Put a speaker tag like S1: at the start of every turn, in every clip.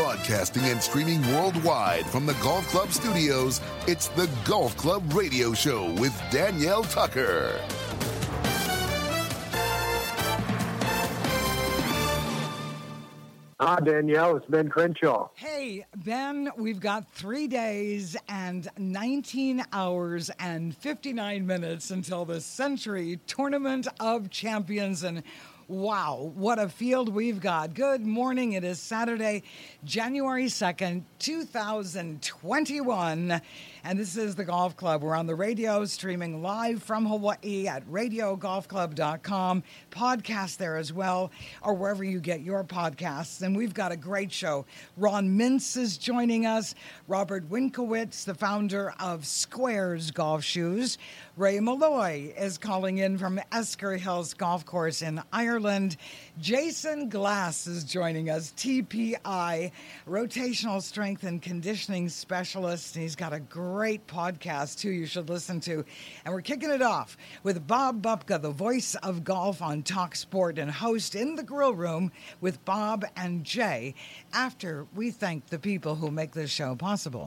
S1: Broadcasting and streaming worldwide from the Golf Club studios, it's the Golf Club Radio Show with Danielle Tucker.
S2: Hi, Danielle. It's Ben Crenshaw.
S3: Hey, Ben, we've got 3 days and 19 hours and 59 minutes until the Century Tournament of Champions. And wow, what a field we've got. Good morning. It is Saturday, January 2nd, 2021. And this is the Golf Club. We're on the radio, streaming live from Hawaii at radiogolfclub.com. Podcast there as well, or wherever you get your podcasts. And we've got a great show. Ron Mintz is joining us. Robert Winkowitz, the founder of Squares Golf Shoes. Ray Malloy is calling in from Esker Hills Golf Course in Ireland. Jason Glass is joining us, TPI, rotational strength and conditioning specialist. And he's got a great podcast, too, you should listen to. And we're kicking it off with Bob Bubka, the voice of golf on Talk Sport and host in the Grill Room with Bob and Jay, after we thank the people who make this show possible.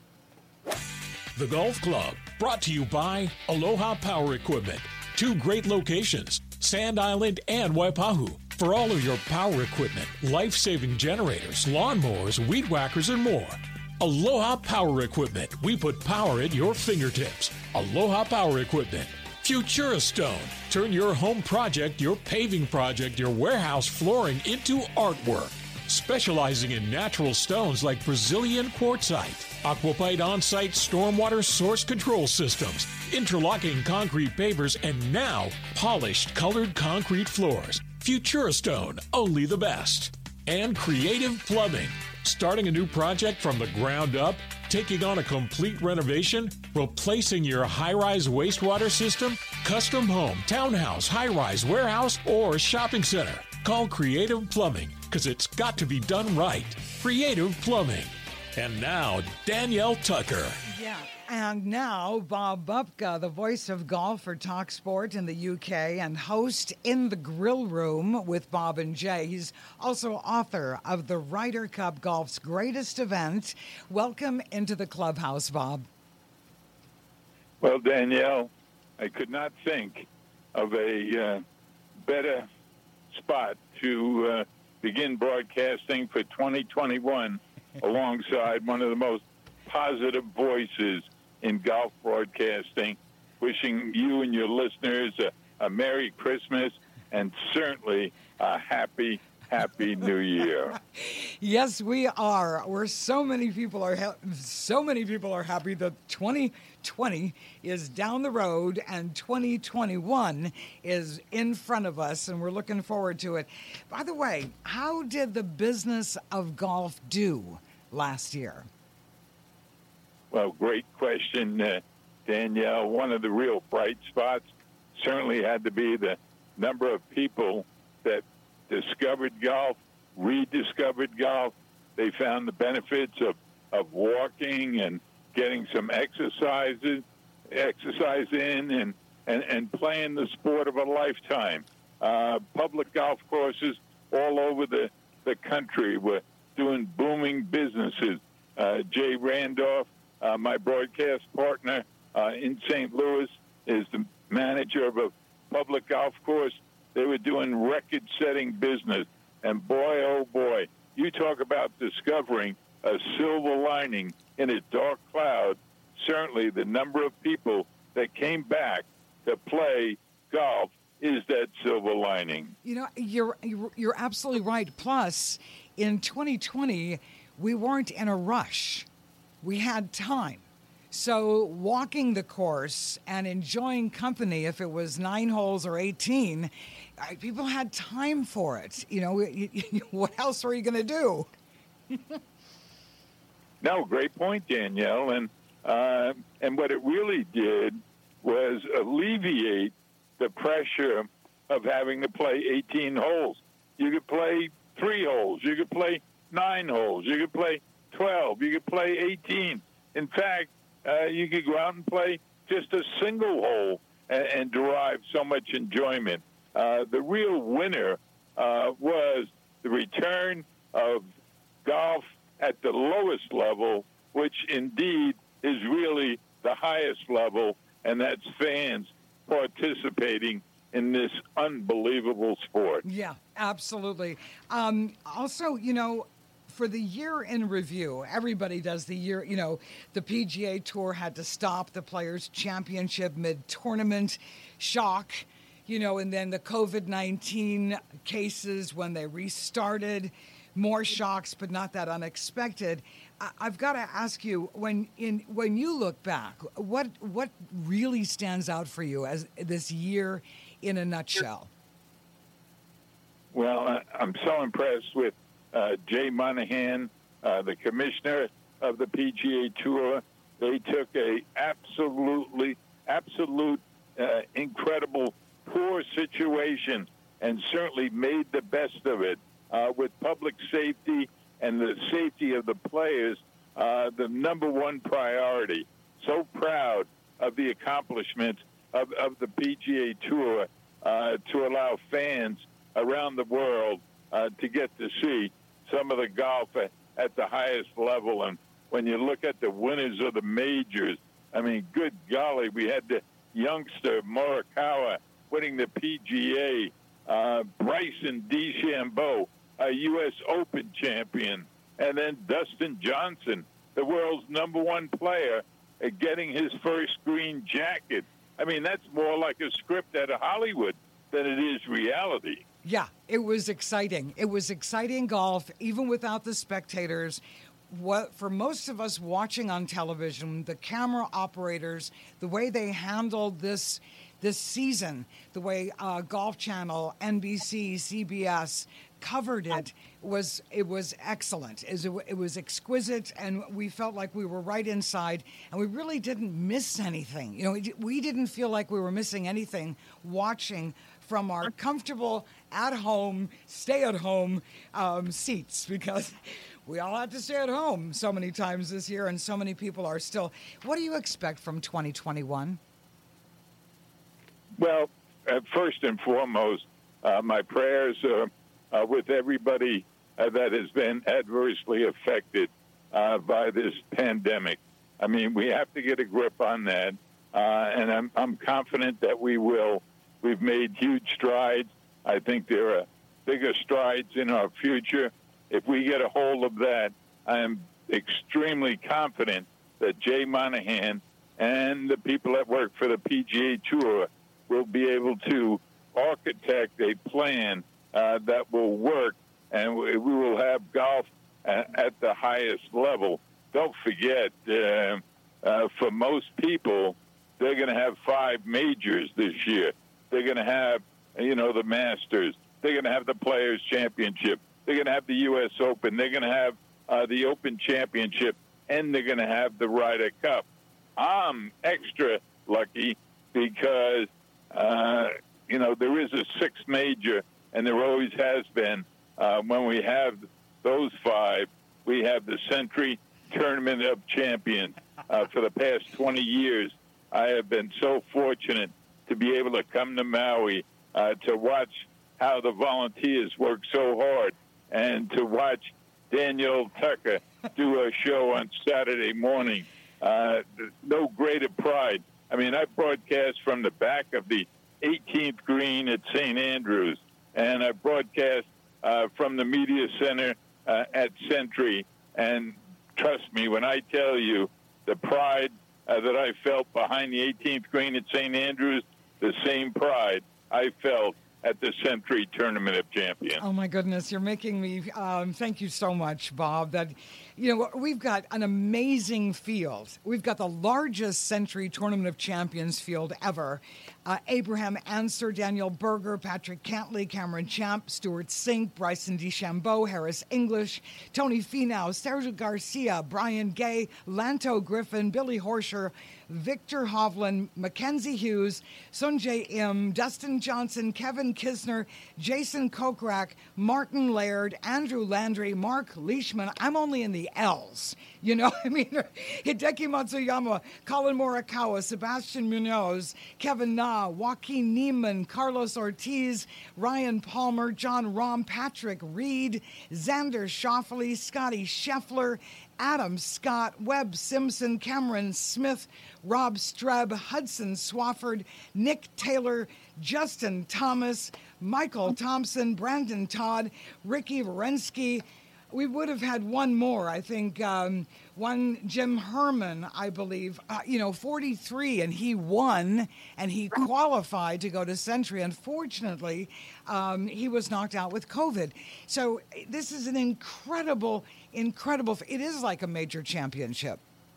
S4: The Golf Club, brought to you by Aloha Power Equipment. 2 great locations, Sand Island and Waipahu. For all of your power equipment, life-saving generators, lawnmowers, weed whackers, and more. Aloha Power Equipment. We put power at your fingertips. Aloha Power Equipment. Futura Stone. Turn your home project, your paving project, your warehouse flooring into artwork. Specializing in natural stones like Brazilian quartzite, Aquapite on-site stormwater source control systems, interlocking concrete pavers, and now polished colored concrete floors. Futura Stone, only the best. And Creative Plumbing. Starting a new project from the ground up, taking on a complete renovation, replacing your high-rise wastewater system, custom home, townhouse, high-rise, warehouse, or shopping center. Call Creative Plumbing, because it's got to be done right. Creative Plumbing. And now, Danielle Tucker.
S3: Yeah, and now Bob Bubka, the voice of golf for Talk Sport in the UK and host in the Grill Room with Bob and Jay. He's also author of the Ryder Cup Golf's Greatest Event. Welcome into the clubhouse, Bob.
S5: Well, Danielle, I could not think of a better spot to begin broadcasting for 2021 alongside one of the most positive voices in golf broadcasting. Wishing you and your listeners a Merry Christmas and certainly a Happy New Year.
S3: Yes, we are. So many people are happy that 2020 is down the road and 2021 is in front of us, and we're looking forward to it. By the way, how did the business of golf do last year?
S5: Well, great question, Danielle. One of the real bright spots certainly had to be the number of people that discovered golf, rediscovered golf. They found the benefits of walking and getting some exercise in and playing the sport of a lifetime. Public golf courses all over the country were doing booming businesses. Jay Randolph, my broadcast partner in St. Louis, is the manager of a public golf course. They were doing record-setting business. And boy, oh boy, you talk about discovering a silver lining in a dark cloud. Certainly the number of people that came back to play golf is that silver lining.
S3: You know, you're absolutely right. Plus, in 2020, we weren't in a rush. We had time. So walking the course and enjoying company, if it was 9 holes or 18, people had time for it. You know, what else were you going to do?
S5: No, great point, Danielle. And what it really did was alleviate the pressure of having to play 18 holes. You could play 3 holes. You could play 9 holes. You could play 12. You could play 18. In fact, you could go out and play just a single hole and derive so much enjoyment. The real winner was the return of golf at the lowest level, which indeed is really the highest level, and that's fans participating in this unbelievable sport.
S3: Yeah, absolutely. Also, for the year in review, everybody does the year, the PGA Tour had to stop the Players' Championship mid-tournament, shock, and then the COVID-19 cases when they restarted, more shocks, but not that unexpected. I've got to ask you, when you look back, what really stands out for you as this year in a nutshell?
S5: Well, I'm so impressed with Jay Monahan, the commissioner of the PGA Tour. They took a absolute, incredible, poor situation and certainly made the best of it with public safety and the safety of the players, the number one priority. So proud of the accomplishments of the PGA Tour to allow fans around the world to get to see some of the golf at the highest level. And when you look at the winners of the majors, I mean, good golly, we had the youngster Morikawa winning the PGA, Bryson DeChambeau, a U.S. Open champion, and then Dustin Johnson, the world's number one player, getting his first green jacket. I mean, that's more like a script out of Hollywood than it is reality.
S3: Yeah, it was exciting. It was exciting golf, even without the spectators. What, for most of us watching on television, the camera operators, the way they handled this season, the way Golf Channel, NBC, CBS covered it was excellent. It was exquisite, and we felt like we were right inside, and we really didn't miss anything. We didn't feel like we were missing anything watching from our comfortable at-home, stay-at-home seats, because we all had to stay at home so many times this year, and so many people are still. What do you expect from 2021?
S5: Well, first and foremost, my prayers are with everybody that has been adversely affected by this pandemic. I mean, we have to get a grip on that, and I'm confident that we will. We've made huge strides. I think there are bigger strides in our future. If we get a hold of that, I am extremely confident that Jay Monahan and the people that work for the PGA Tour will be able to architect a plan that will work, and we will have golf at the highest level. Don't forget, for most people, they're going to have 5 majors this year. They're going to have, the Masters. They're going to have the Players' Championship. They're going to have the U.S. Open. They're going to have the Open Championship, and they're going to have the Ryder Cup. I'm extra lucky because, there is a 6th major, and there always has been. When we have those 5, we have the Century Tournament of Champions. For the past 20 years, I have been so fortunate to be able to come to Maui to watch how the volunteers work so hard and to watch Daniel Tucker do a show on Saturday morning. No greater pride. I mean, I broadcast from the back of the 18th green at St. Andrews, and I broadcast from the media center at Century. And trust me, when I tell you the pride that I felt behind the 18th green at St. Andrews, the same pride I felt at the Century Tournament of Champions.
S3: Oh, my goodness. You're making me, thank you so much, Bob, that, we've got an amazing field. We've got the largest Century Tournament of Champions field ever. Abraham Ancer, Daniel Berger, Patrick Cantley, Cameron Champ, Stuart Sink, Bryson DeChambeau, Harris English, Tony Finau, Sergio Garcia, Brian Gay, Lanto Griffin, Billy Horscher, Victor Hovland, Mackenzie Hughes, Sungjae Im, Dustin Johnson, Kevin Kisner, Jason Kokrak, Martin Laird, Andrew Landry, Mark Leishman. I'm only in the L's. Hideki Matsuyama, Colin Morikawa, Sebastian Munoz, Kevin Na, Nah, Joaquin Neiman, Carlos Ortiz, Ryan Palmer, John Rahm, Patrick Reed, Xander Schauffele, Scotty Scheffler, Adam Scott, Webb Simpson, Cameron Smith, Rob Streb, Hudson Swafford, Nick Taylor, Justin Thomas, Michael Thompson, Brandon Todd, Ricky Wierenski. We would have had one more, I think, one Jim Herman, I believe, 43, and he won, and he qualified to go to Century. Unfortunately, he was knocked out with COVID. So this is an incredible, it is like a major championship.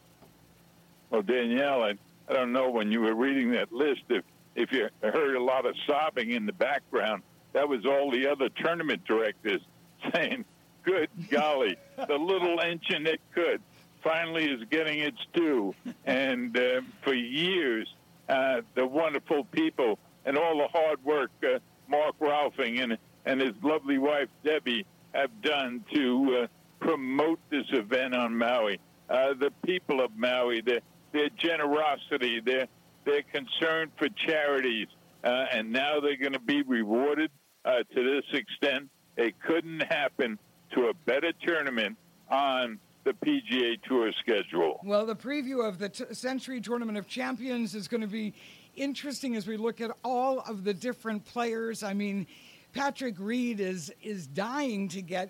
S5: Well, Danielle, I don't know, when you were reading that list, if you heard a lot of sobbing in the background, that was all the other tournament directors saying, good golly, the little engine that could finally is getting its due. And for years, the wonderful people and all the hard work Mark Rolfing and his lovely wife, Debbie, have done to promote this event on Maui. The people of Maui, their generosity, their concern for charities, and now they're going to be rewarded to this extent. It couldn't happen to a better tournament on the PGA Tour schedule.
S3: Well, the preview of the Century Tournament of Champions is going to be interesting as we look at all of the different players. I mean, Patrick Reed is dying to get,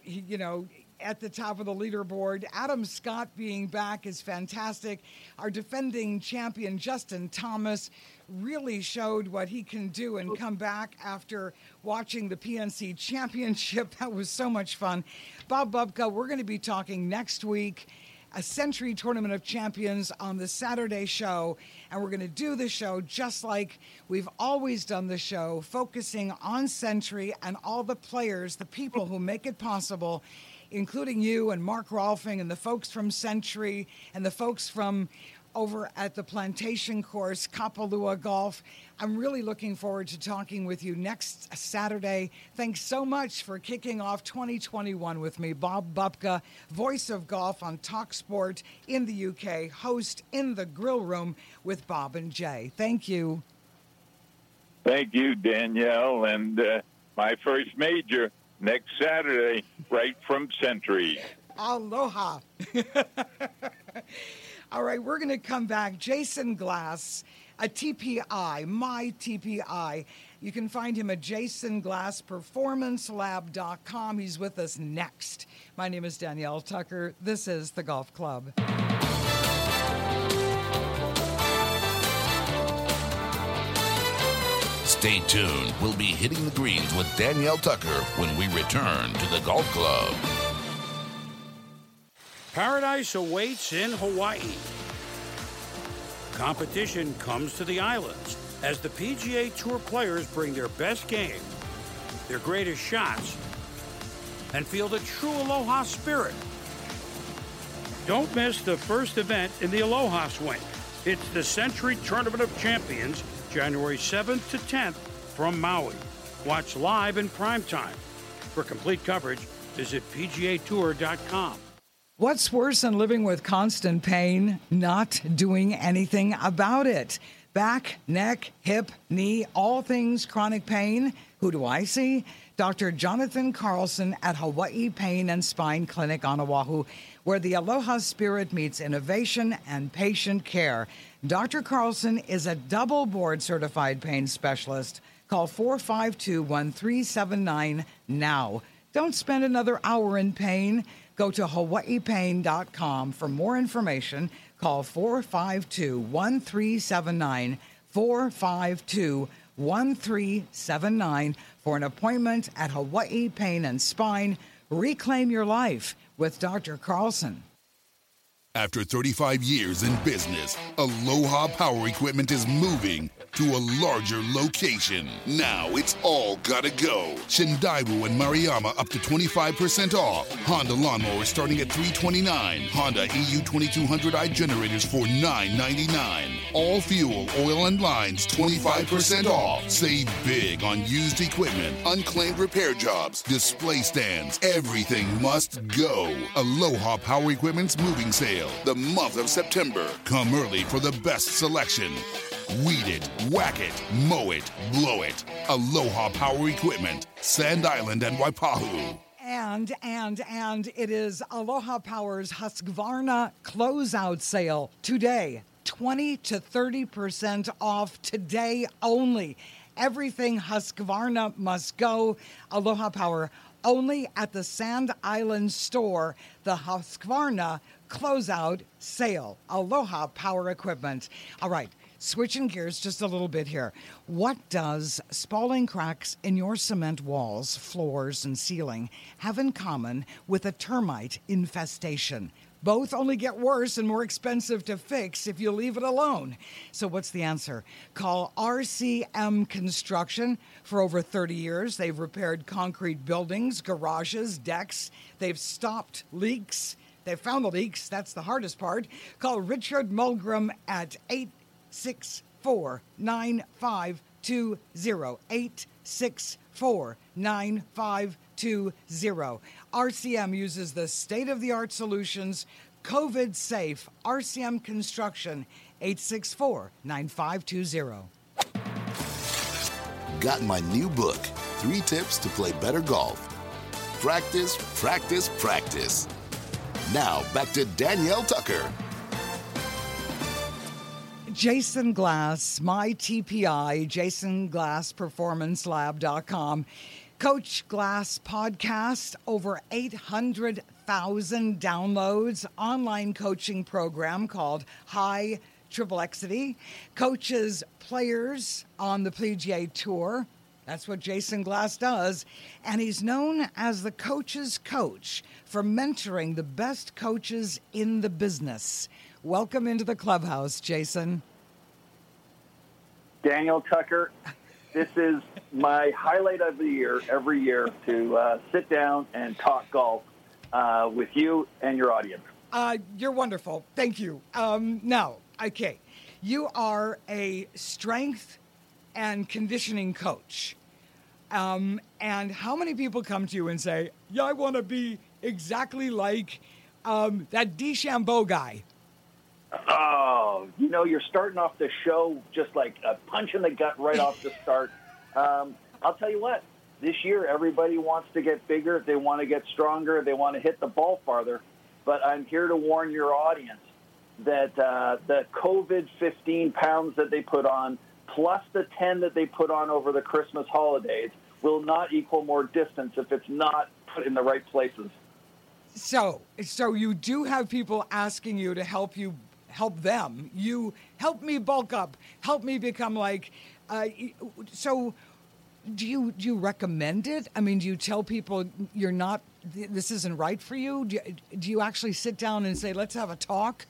S3: at the top of the leaderboard. Adam Scott being back is fantastic. Our defending champion, Justin Thomas, really showed what he can do and come back after watching the PNC Championship. That was so much fun. Bob Bubka, we're going to be talking next week, a Century Tournament of Champions on the Saturday show, and we're going to do the show just like we've always done the show, focusing on Century and all the players, the people who make it possible, including you and Mark Rolfing and the folks from Century and the folks from over at the Plantation Course, Kapalua Golf. I'm really looking forward to talking with you next Saturday. Thanks so much for kicking off 2021 with me. Bob Bubka, voice of golf on TalkSport in the UK, host in the Grill Room with Bob and Jay. Thank you.
S5: Thank you, Danielle. And my first major next Saturday, right from Century.
S3: Aloha. All right, we're going to come back. Jason Glass, a TPI, my TPI. You can find him at jasonglassperformancelab.com. He's with us next. My name is Danielle Tucker. This is The Golf Club.
S1: Stay tuned. We'll be hitting the greens with Danielle Tucker when we return to The Golf Club.
S6: Paradise awaits in Hawaii. Competition comes to the islands as the PGA Tour players bring their best game, their greatest shots, and feel the true Aloha spirit. Don't miss the first event in the Aloha Swing. It's the Century Tournament of Champions, January 7th to 10th from Maui. Watch live in primetime. For complete coverage, visit PGAtour.com.
S3: What's worse than living with constant pain? Not doing anything about it. Back, neck, hip, knee, all things chronic pain. Who do I see? Dr. Jonathan Carlson at Hawaii Pain and Spine Clinic on Oahu, where the Aloha spirit meets innovation and patient care. Dr. Carlson is a double board certified pain specialist. Call 452-1379 now. Don't spend another hour in pain. Go to hawaiipain.com for more information. Call 452-1379, 452-1379 for an appointment at Hawaii Pain and Spine. Reclaim your life with Dr. Carlson.
S1: After 35 years in business, Aloha Power Equipment is moving to a larger location. Now it's all gotta go. Shindaiwu and Mariama up to 25% off. Honda lawnmowers starting at $329. Honda EU 2200i generators for $999. All fuel, oil, and lines 25% off. Save big on used equipment, unclaimed repair jobs, display stands. Everything must go. Aloha Power Equipment's moving sale. sale the month of September. Come early for the best selection. Weed it, whack it, mow it, blow it. Aloha Power Equipment, Sand Island and Waipahu.
S3: And it is Aloha Power's Husqvarna closeout sale today. 20 to 30% off today only. Everything Husqvarna must go. Aloha Power only at the Sand Island store. The Husqvarna closeout sale. Aloha Power Equipment. All right. Switching gears just a little bit here. What does spalling cracks in your cement walls, floors, and ceiling have in common with a termite infestation? Both only get worse and more expensive to fix if you leave it alone. So what's the answer? Call RCM Construction. For over 30 years, they've repaired concrete buildings, garages, decks. They've stopped leaks. They've found the leaks. That's the hardest part. Call Richard Mulgrim at 864-9520. 864-9520. RCM uses the state-of-the-art solutions, COVID-safe. RCM Construction, 864-9520.
S7: Got my new book, 3 Tips to Play Better Golf. Practice, practice, practice. Now, back to Danielle Tucker.
S3: Jason Glass, my TPI, JasonGlassPerformanceLab.com. Coach Glass podcast, over 800,000 downloads. Online coaching program called High Triple Xity. Coaches players on the PGA Tour. That's what Jason Glass does. And he's known as the coach's coach for mentoring the best coaches in the business. Welcome into the clubhouse, Jason.
S2: Danielle Tucker, this is my highlight of the year, every year, to sit down and talk golf with you and your audience.
S3: You're wonderful. Thank you. Now, okay, you are a strength and conditioning coach. And how many people come to you and say, yeah, I want to be exactly like that DeChambeau guy?
S2: Oh, you're starting off the show just like a punch in the gut right off the start. I'll tell you what, this year everybody wants to get bigger. They want to get stronger. They want to hit the ball farther. But I'm here to warn your audience that the COVID 15 pounds that they put on, plus the 10 that they put on over the Christmas holidays, will not equal more distance if it's not put in the right places.
S3: So you do have people asking you to help them. You help me bulk up, help me become like, so do you recommend it? I mean, do you tell people this isn't right for you? Do you actually sit down and say, let's have a talk?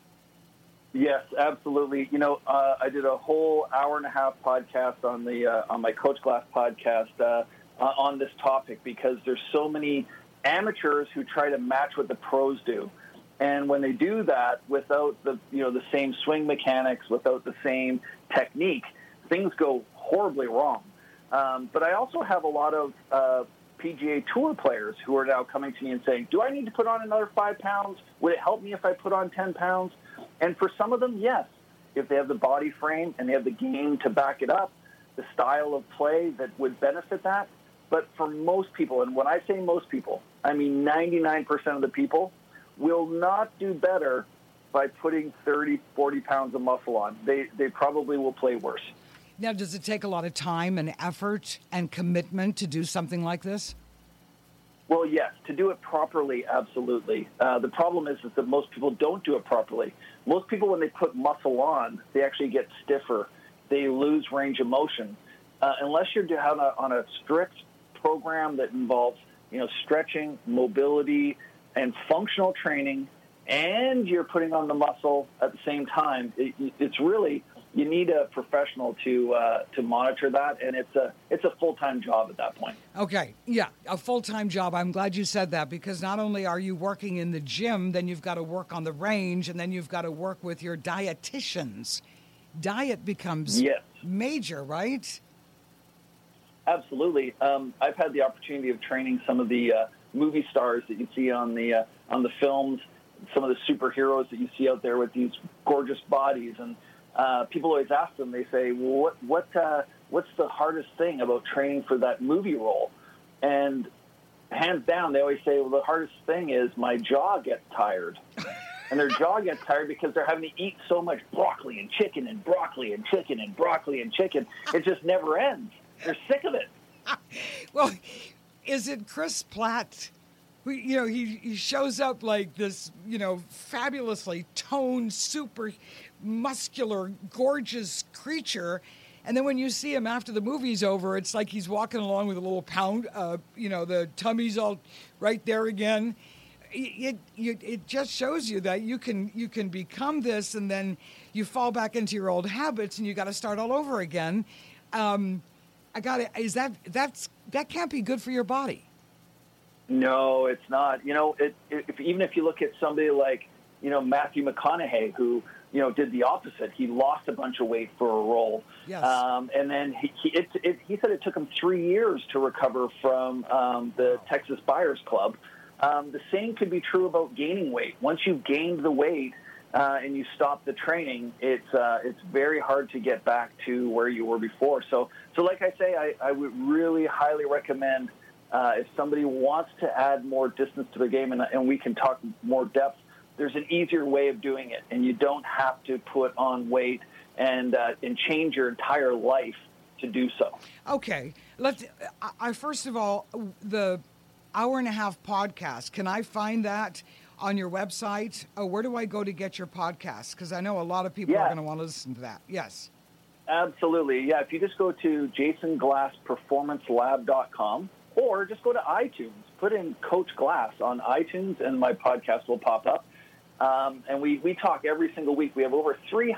S2: Yes, absolutely. I did a whole hour-and-a-half podcast on my Coach Glass podcast on this topic because there's so many amateurs who try to match what the pros do. And when they do that without the same swing mechanics, without the same technique, things go horribly wrong. But I also have a lot of PGA Tour players who are now coming to me and saying, do I need to put on another 5 pounds? Would it help me if I put on 10 pounds? And for some of them, yes. If they have the body frame and they have the game to back it up, the style of play that would benefit that. But for most people, and when I say most people, I mean 99% of the people, will not do better by putting 30, 40 pounds of muscle on. They probably will play worse.
S3: Now, does it take a lot of time and effort and commitment to do something like this?
S2: Well, yes. To do it properly, absolutely. The problem is that most people don't do it properly. Most people, when they put muscle on, they actually get stiffer. They lose range of motion. Unless you're on a strict program that involves, stretching, mobility, and functional training, and you're putting on the muscle at the same time, it's really, you need a professional to monitor that, and it's a full-time job at that point.
S3: Okay, yeah, a full-time job. I'm glad you said that, because not only are you working in the gym, then you've got to work on the range, and then you've got to work with your dietitians. Diet becomes major, right?
S2: Absolutely. I've had the opportunity of training some of the movie stars that you see on the films some of the superheroes that you see out there with these gorgeous bodies. And people always ask them, they say, well, what's the hardest thing about training for that movie role? And hands down, they always say, well, the hardest thing is my jaw gets tired. And their jaw gets tired because they're having to eat so much broccoli and chicken and broccoli and chicken and broccoli and chicken. It just never ends. They're sick of it.
S3: Well, is it Chris Pratt? He shows up like this, fabulously toned, super muscular, gorgeous creature. And then when you see him after the movie's over, it's like he's walking along with a little pound, the tummy's all right there again. It just shows you that you can become this, and then you fall back into your old habits, and you got to start all over again. That can't be good for your body.
S2: No, it's not. Even if you look at somebody like Matthew McConaughey, who did the opposite. He lost a bunch of weight for a role.
S3: Yes.
S2: And then he said it took him 3 years to recover from the Texas Buyers Club. The same could be true about gaining weight. Once you've gained the weight and you stop the training, it's very hard to get back to where you were before. So like I say, I would really highly recommend if somebody wants to add more distance to their game, and we can talk more depth, there's an easier way of doing it, and you don't have to put on weight and change your entire life to do so.
S3: Okay. First of all, the hour-and-a-half podcast, can I find that on your website? Where do I go to get your podcast? Because I know a lot of people are going to want to listen to that. Yes.
S2: Absolutely. Yeah, if you just go to jasonglassperformancelab.com or just go to iTunes, put in Coach Glass on iTunes, and my podcast will pop up. And we talk every single week. We have over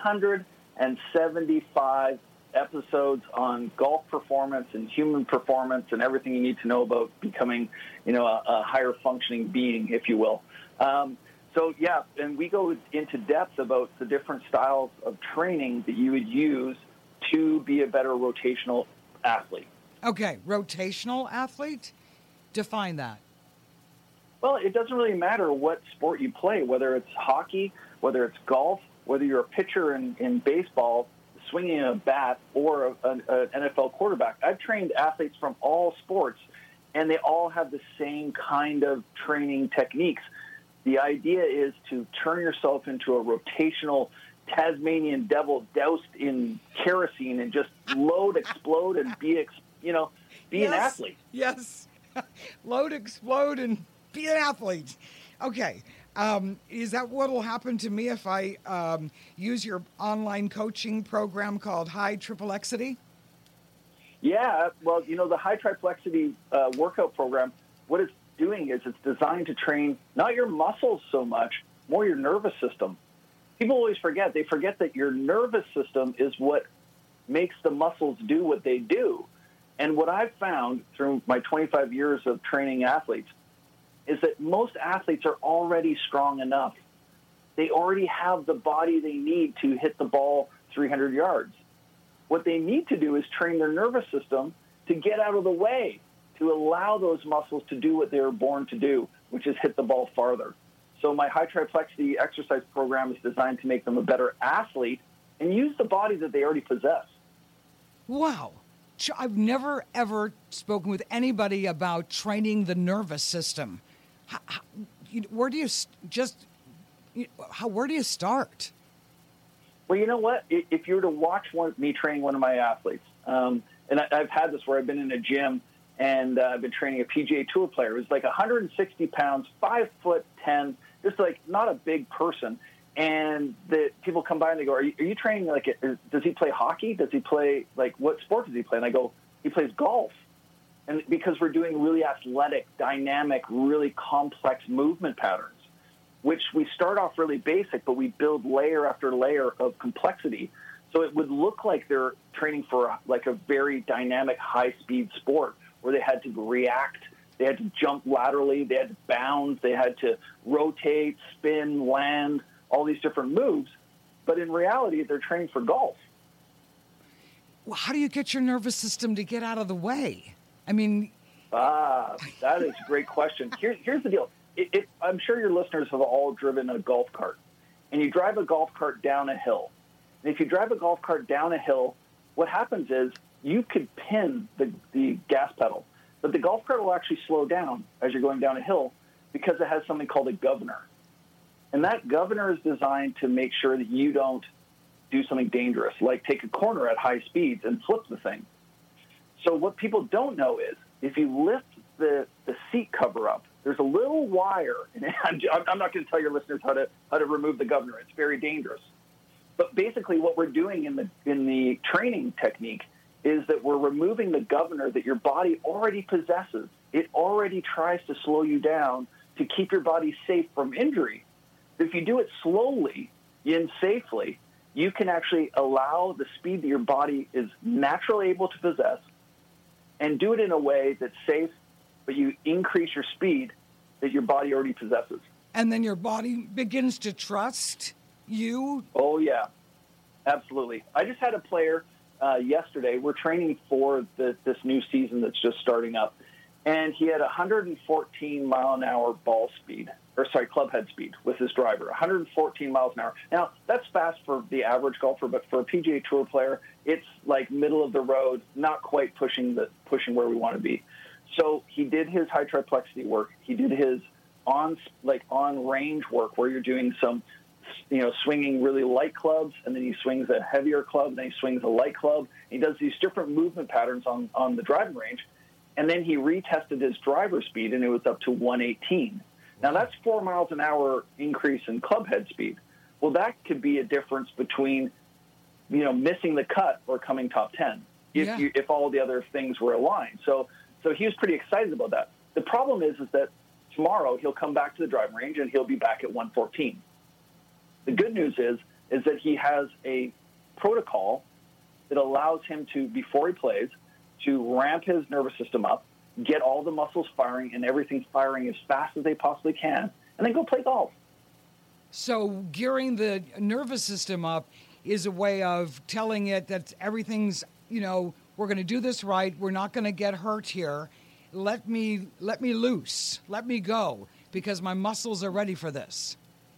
S2: 375 episodes on golf performance and human performance and everything you need to know about becoming, a higher functioning being, if you will. And we go into depth about the different styles of training that you would use to be a better rotational athlete.
S3: Okay, rotational athlete? Define that.
S2: Well, it doesn't really matter what sport you play, whether it's hockey, whether it's golf, whether you're a pitcher in baseball, swinging a bat, or an NFL quarterback. I've trained athletes from all sports, and they all have the same kind of training techniques. The idea is to turn yourself into a rotational Tasmanian devil doused in kerosene and just load, explode, and be an athlete.
S3: Yes. Load, explode, and be an athlete. Okay. Is that what will happen to me if I use your online coaching program called High Triplexity?
S2: Yeah. Well, the High Triplexity workout program, what it's doing is it's designed to train not your muscles so much, more your nervous system. People always forget. They forget that your nervous system is what makes the muscles do what they do. And what I've found through my 25 years of training athletes is that most athletes are already strong enough. They already have the body they need to hit the ball 300 yards. What they need to do is train their nervous system to get out of the way, to allow those muscles to do what they were born to do, which is hit the ball farther. So my High Triplexity exercise program is designed to make them a better athlete and use the body that they already possess.
S3: Wow. I've never, ever spoken with anybody about training the nervous system. Where do you start?
S2: Well, you know what? If you were to watch me training one of my athletes, and I've had this where I've been in a gym and I've been training a PGA Tour player. It was like 160 pounds, 5'10", just like not a big person. And the people come by and they go, are you training does he play hockey? Does he play, what sport does he play? And I go, he plays golf. And because we're doing really athletic, dynamic, really complex movement patterns, which we start off really basic, but we build layer after layer of complexity. So it would look like they're training for a very dynamic, high-speed sport where they had to react. They had to jump laterally. They had to bounce. They had to rotate, spin, land, all these different moves. But in reality, they're training for golf.
S3: Well, how do you get your nervous system to get out of the way? I mean...
S2: that is a great question. Here's the deal. I'm sure your listeners have all driven a golf cart, and you drive a golf cart down a hill. And if you drive a golf cart down a hill, what happens is you could pin the gas pedal, but the golf cart will actually slow down as you're going down a hill because it has something called a governor. And that governor is designed to make sure that you don't do something dangerous, like take a corner at high speeds and flip the thing. So what people don't know is if you lift the seat cover up, there's a little wire, and I'm not going to tell your listeners how to remove the governor. It's very dangerous. But basically what we're doing in the training technique is that we're removing the governor that your body already possesses. It already tries to slow you down to keep your body safe from injury. If you do it slowly and safely, you can actually allow the speed that your body is naturally able to possess and do it in a way that's safe, but you increase your speed that your body already possesses.
S3: And then your body begins to trust you?
S2: Oh, yeah, absolutely. I just had a player yesterday. We're training for this new season that's just starting up, and he had 114 mile an hour club head speed with his driver, 114 miles an hour. Now, that's fast for the average golfer, but for a PGA Tour player, it's like middle of the road, not quite pushing where we want to be. So he did his high triplexity work. He did his on range work where you're doing some, swinging really light clubs, and then he swings a heavier club, and then he swings a light club. He does these different movement patterns on the driving range, and then he retested his driver speed, and it was up to 118. Now, that's 4 miles an hour increase in club head speed. Well, that could be a difference between, missing the cut or coming top 10 if all the other things were aligned. So he was pretty excited about that. The problem is that tomorrow he'll come back to the driving range and he'll be back at 114. The good news is that he has a protocol that allows him to, before he plays, to ramp his nervous system up, get all the muscles firing and everything firing as fast as they possibly can, and then go play golf.
S3: So gearing the nervous system up is a way of telling it that everything's, we're going to do this right. We're not going to get hurt here. Let me loose. Let me go because my muscles are ready for this.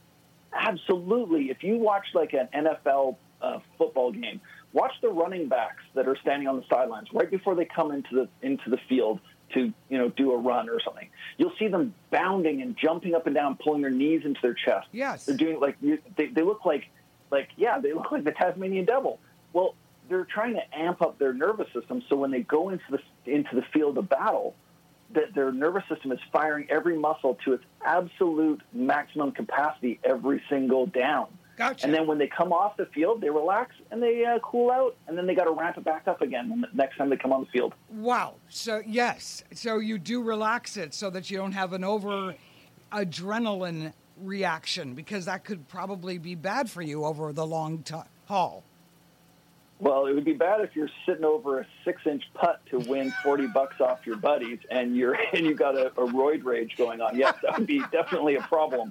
S2: Absolutely. If you watch like an NFL football game, watch the running backs that are standing on the sidelines right before they come into the field to do a run or something. You'll see them bounding and jumping up and down, pulling their knees into their chest.
S3: Yes,
S2: they're doing they look like they look like the Tasmanian devil. Well, they're trying to amp up their nervous system so when they go into the field of battle, that their nervous system is firing every muscle to its absolute maximum capacity every single down.
S3: Gotcha.
S2: And then when they come off the field, they relax and they cool out, and then they got to ramp it back up again the next time they come on the field.
S3: Wow. So, yes. So you do relax it so that you don't have an over adrenaline reaction, because that could probably be bad for you over the long haul.
S2: Well, it would be bad if you're sitting over a 6-inch putt to win $40 off your buddies and you got a roid rage going on. Yes, that would be definitely a problem.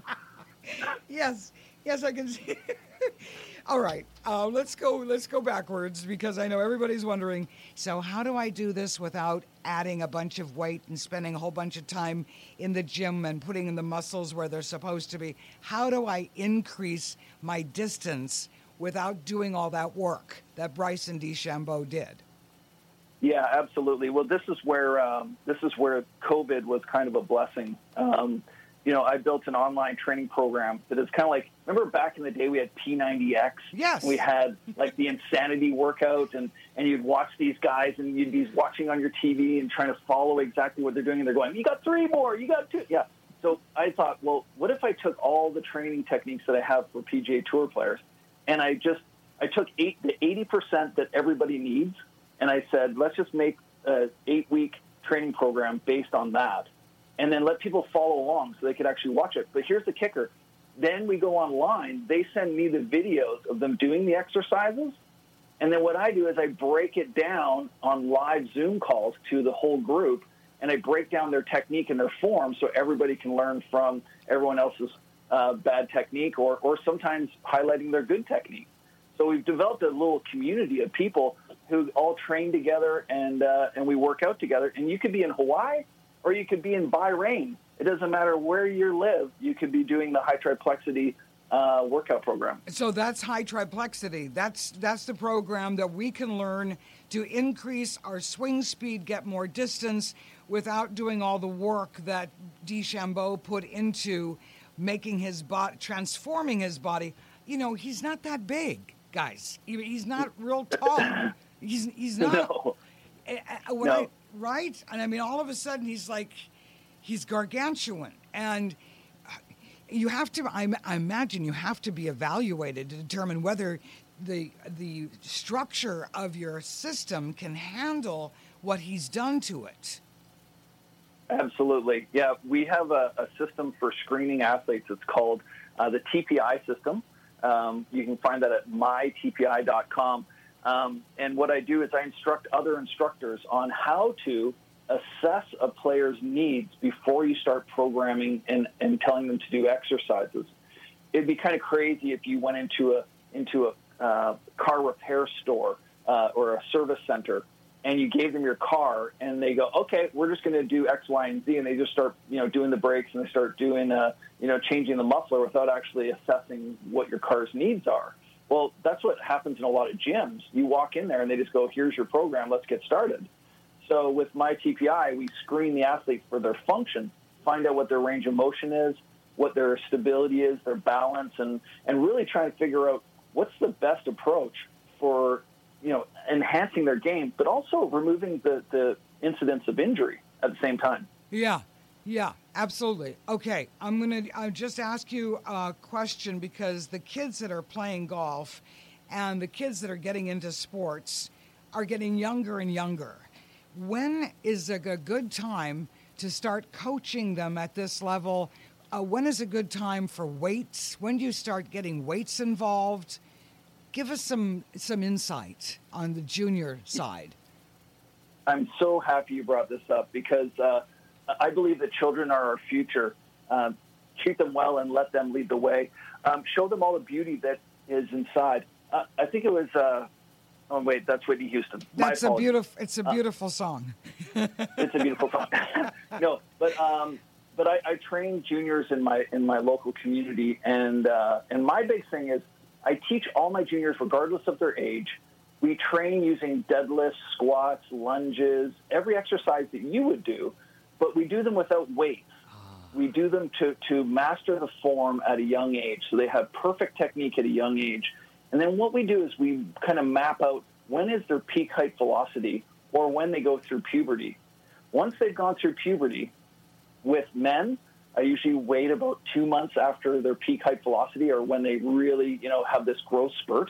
S3: Yes, I can see. All right, let's go backwards, because I know everybody's wondering, so how do I do this without adding a bunch of weight and spending a whole bunch of time in the gym and putting in the muscles where they're supposed to be? How do I increase my distance without doing all that work that Bryson DeChambeau did?
S2: Yeah, absolutely. Well, this is where COVID was kind of a blessing. I built an online training program that is kind of like, remember back in the day we had P90X?
S3: Yes.
S2: We had like the Insanity workout, and you'd watch these guys and you'd be watching on your TV and trying to follow exactly what they're doing, and they're going, you got 3 more, you got 2. Yeah. So I thought, well, what if I took all the training techniques that I have for PGA Tour players, and I took the 80% that everybody needs, and I said, let's just make an 8-week training program based on that, and then let people follow along so they could actually watch it. But here's the kicker. Then we go online. They send me the videos of them doing the exercises, and then what I do is I break it down on live Zoom calls to the whole group, and I break down their technique and their form so everybody can learn from everyone else's bad technique or sometimes highlighting their good technique. So we've developed a little community of people who all train together and we work out together. And you could be in Hawaii or you could be in Bahrain, It doesn't matter where you live. You could be doing the high triplexity workout program.
S3: So that's high triplexity. That's the program that we can learn to increase our swing speed, get more distance without doing all the work that DeChambeau put into making his body, transforming his body. You know, he's not that big, guys. He's not real tall. He's not.
S2: No. No.
S3: Right? And I mean, all of a sudden he's gargantuan. And you have to, I imagine you have to be evaluated to determine whether the structure of your system can handle what he's done to it.
S2: Absolutely. Yeah, we have a system for screening athletes. It's called the TPI system. You can find that at mytpi.com. And what I do is I instruct other instructors on how to assess a player's needs before you start programming and telling them to do exercises. It'd be kind of crazy if you went into a car repair store or a service center and you gave them your car and they go, okay, we're just going to do X, Y, and Z, and they just start, doing the brakes and they start doing, changing the muffler without actually assessing what your car's needs are. Well, that's what happens in a lot of gyms. You walk in there and they just go, here's your program, let's get started. So with my TPI, we screen the athlete for their function, find out what their range of motion is, what their stability is, their balance, and really try and figure out what's the best approach for, enhancing their game, but also removing the incidence of injury at the same time.
S3: Yeah, absolutely. Okay, I'm going to just ask you a question because the kids that are playing golf and the kids that are getting into sports are getting younger and younger. When is a good time to start coaching them at this level? When is a good time for weights? When do you start getting weights involved? Give us some insight on the junior side.
S2: I'm so happy you brought this up because I believe that children are our future. Treat them well and let them lead the way. Show them all the beauty that is inside. I think it was... Oh, wait, that's Whitney Houston.
S3: It's a beautiful song.
S2: It's a beautiful song. No, but I train juniors in my local community, and my big thing is I teach all my juniors, regardless of their age. We train using deadlifts, squats, lunges, every exercise that you would do, but we do them without weights. We do them to master the form at a young age, so they have perfect technique at a young age. And then what we do is we kind of map out when is their peak height velocity or when they go through puberty. Once they've gone through puberty, with men, I usually wait about 2 months after their peak height velocity or when they really, have this growth spurt.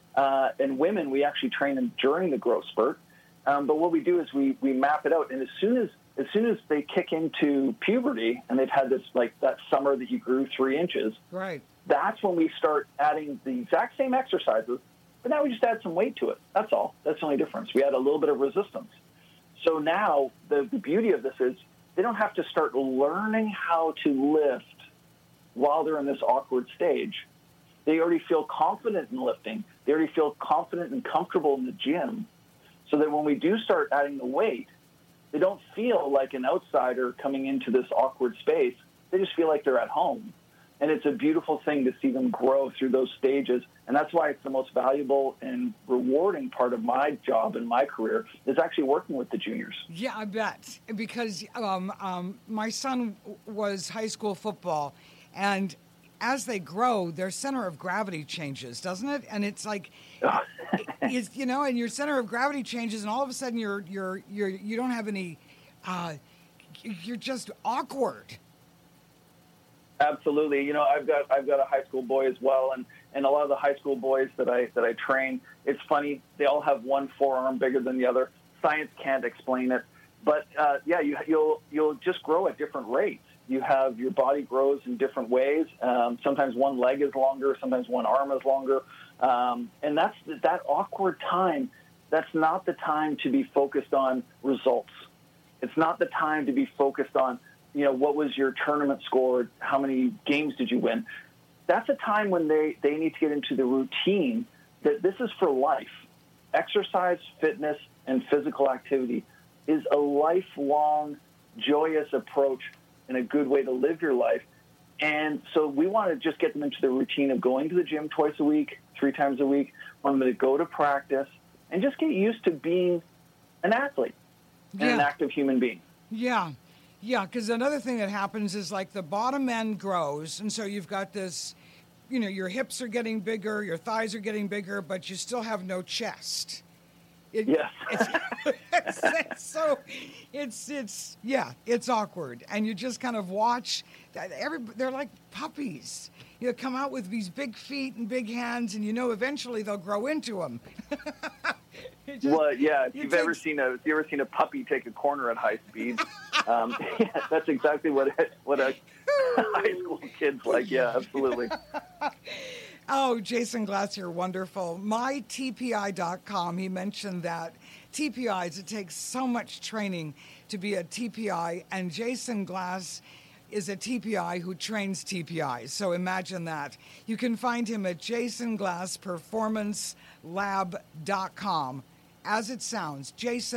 S2: And women, we actually train them during the growth spurt. But what we do is we map it out. And as soon as they kick into puberty and they've had this, like that summer that you grew 3 inches,
S3: right?
S2: That's when we start adding the exact same exercises, but now we just add some weight to it. That's all. That's the only difference. We add a little bit of resistance. So now the beauty of this is they don't have to start learning how to lift while they're in this awkward stage. They already feel confident in lifting. They already feel confident and comfortable in the gym, so that when we do start adding the weight, they don't feel like an outsider coming into this awkward space. They just feel like they're at home. And it's a beautiful thing to see them grow through those stages. And that's why it's the most valuable and rewarding part of my job and my career is actually working with the juniors.
S3: Yeah, I bet. Because my son was high school football. And as they grow, their center of gravity changes, doesn't it? And it's like, and your center of gravity changes. And all of a sudden you don't have any, you're just awkward.
S2: Absolutely. I've got a high school boy as well, and a lot of the high school boys that I train, it's funny, they all have one forearm bigger than the other. Science can't explain it, but you'll just grow at different rates. Your body grows in different ways. Sometimes one leg is longer, sometimes one arm is longer, and that's that awkward time. That's not the time to be focused on results. It's not the time to be focused on what was your tournament score? How many games did you win? That's a time when they need to get into the routine that this is for life. Exercise, fitness, and physical activity is a lifelong, joyous approach and a good way to live your life. And so we want to just get them into the routine of going to the gym twice a week, 3 times a week. Want them to go to practice and just get used to being an athlete and an active human being.
S3: Yeah. Yeah, because another thing that happens is like the bottom end grows, and so you've got this, you know, your hips are getting bigger, your thighs are getting bigger, but you still have no chest.
S2: Yes.
S3: It's awkward. And you just kind of watch, they're like puppies. You know, come out with these big feet and big hands, and you know eventually they'll grow into them.
S2: Well, yeah. If you've ever seen a puppy take a corner at high speed, that's exactly what a high school kid's like. Yeah, absolutely.
S3: Oh, Jason Glass, you're wonderful. MyTPI.com. He mentioned that TPIs, it takes so much training to be a TPI, and Jason Glass is a TPI who trains TPIs. So imagine that. You can find him at jasonglassperformancelab.com. As it sounds,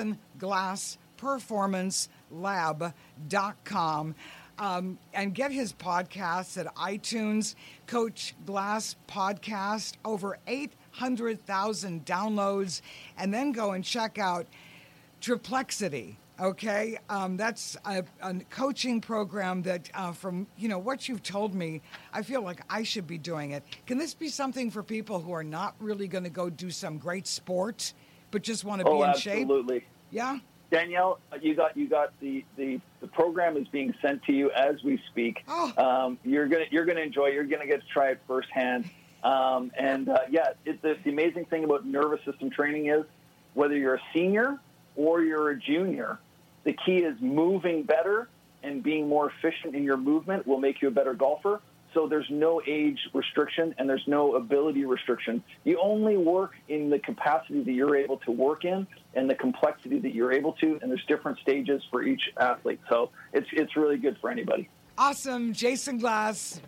S3: jasonglassperformancelab.com. And get his podcasts at iTunes. Coach Glass podcast, over 800,000 downloads. And then go and check out Triplexity. Okay, that's a coaching program that, from what you've told me, I feel like I should be doing it. Can this be something for people who are not really going to go do some great sport, but just want to be in shape?
S2: Absolutely.
S3: Yeah.
S2: Danielle, you got the program is being sent to you as we speak.
S3: Oh.
S2: You're gonna enjoy it. You're gonna get to try it firsthand. The amazing thing about nervous system training is whether you're a senior or you're a junior, the key is moving better, and being more efficient in your movement will make you a better golfer. So there's no age restriction and there's no ability restriction. You only work in the capacity that you're able to work in and the complexity that you're able to, and there's different stages for each athlete. So it's really good for anybody.
S3: Awesome. Jason Glass,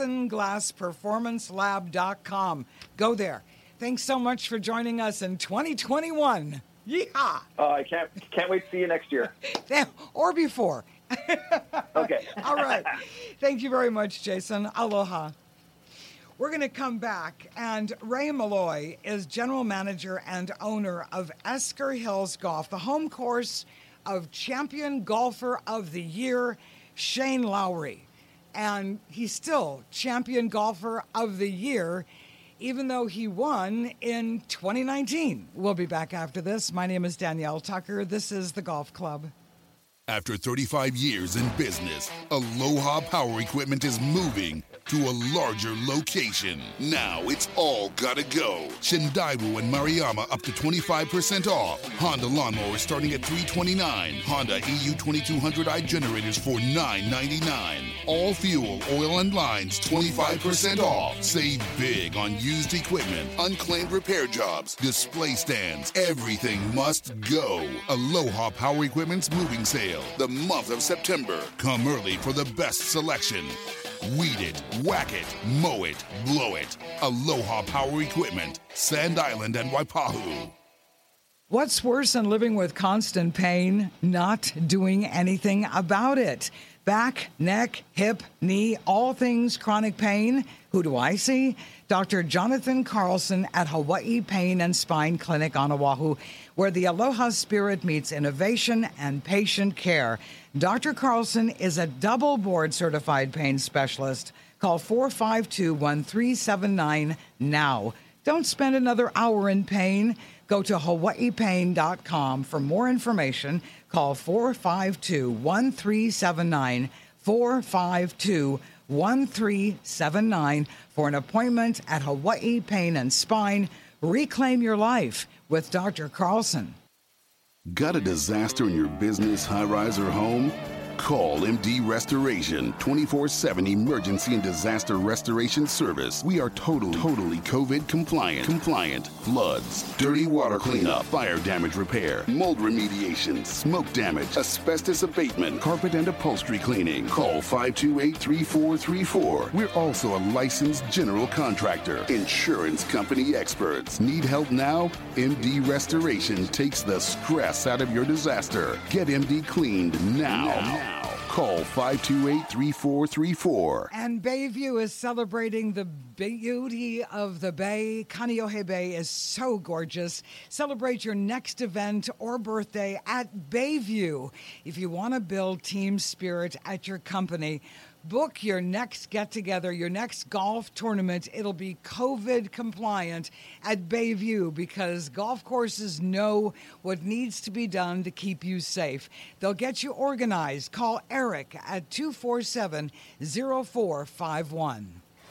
S3: jasonglassperformancelab.com. Go there. Thanks so much for joining us in 2021. Yeehaw!
S2: I can't wait to see you next year.
S3: Or before.
S2: Okay.
S3: All right. Thank you very much, Jason. Aloha. We're going to come back, and Ray Malloy is general manager and owner of Esker Hills Golf, the home course of champion golfer of the year, Shane Lowry. And he's still champion golfer of the year, even though he won in 2019. We'll be back after this. My name is Danielle Tucker. This is The Golf Club.
S1: After 35 years in business, Aloha Power Equipment is moving to a larger location. Now it's all gotta go. Shindaiwu and Mariama up to 25% off. Honda lawnmowers starting at $329. Honda EU 2200i generators for $999. All fuel, oil, and lines 25% off. Save big on used equipment, unclaimed repair jobs, display stands. Everything must go. Aloha Power Equipment's moving sale. The month of September. Come early for the best selection. Weed it, whack it, mow it, blow it. Aloha Power Equipment, Sand Island and Waipahu.
S3: What's worse than living with constant pain? Not doing anything about it. Back, neck, hip, knee, all things chronic pain. Who do I see? Dr. Jonathan Carlson at Hawaii Pain and Spine Clinic on Oahu, where the Aloha spirit meets innovation and patient care. Dr. Carlson is a double board certified pain specialist. Call 452-1379 now. Don't spend another hour in pain. Go to hawaiipain.com for more information. Call 452-1379, 452-1379 for an appointment at Hawaii Pain and Spine. Reclaim your life with Dr. Carlson.
S7: Got a disaster in your business, high-rise, or home? Call MD Restoration, 24/7 emergency and disaster restoration service. We are totally COVID compliant. Floods, dirty water cleanup, fire damage repair, mold remediation, smoke damage, asbestos abatement, carpet and upholstery cleaning. Call 528-3434. We're also a licensed general contractor. Insurance company experts. Need help now? MD Restoration takes the stress out of your disaster. Get MD cleaned now. Call 528-3434.
S3: And Bayview is celebrating the beauty of the bay. Kaneohe Bay is so gorgeous. Celebrate your next event or birthday at Bayview. If you want to build team spirit at your company, book your next get-together, your next golf tournament. It'll be COVID compliant at Bayview because golf courses know what needs to be done to keep you safe. They'll get you organized. Call Eric at 247-0451.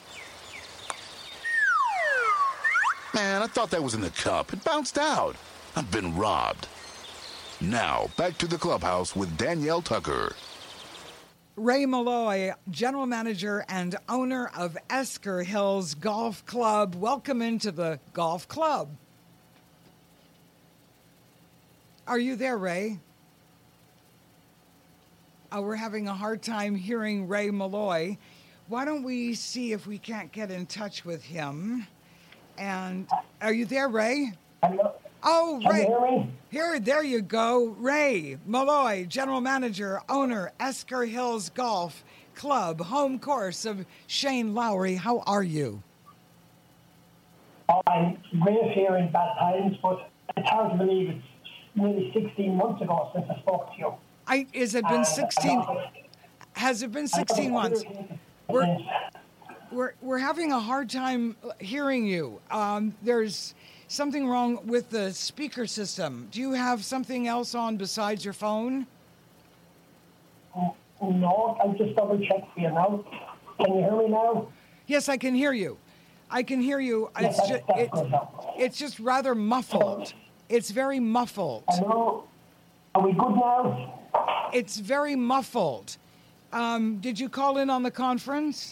S7: Man, I thought that was in the cup. It bounced out. I've been robbed. Now, back to the clubhouse with Danielle Tucker.
S3: Ray Malloy, general manager and owner of Esker Hills Golf Club. Welcome into the golf club. Are you there, Ray? We're having a hard time hearing Ray Malloy. Why don't we see if we can't get in touch with him? And are you there, Ray?
S8: Hello.
S3: Oh,
S8: Can
S3: Ray.
S8: you hear me?
S3: There you go. Ray Malloy, general manager, owner, Esker Hills Golf Club, home course of Shane Lowry. How are you?
S8: Oh, I'm great here in bad times, but it's hard to believe it's nearly 16 months ago since I spoke to you.
S3: Has it been 16 months? We're having a hard time hearing you. There's something wrong with the speaker system. Do you have something else on besides your phone?
S8: No, I'll just double check for you now. Can you hear me now?
S3: Yes, I can hear you. I can hear you.
S8: Yes, that's good now.
S3: It's just rather muffled. It's very muffled.
S8: Hello? Are we good now?
S3: It's very muffled. Did you call in on the conference?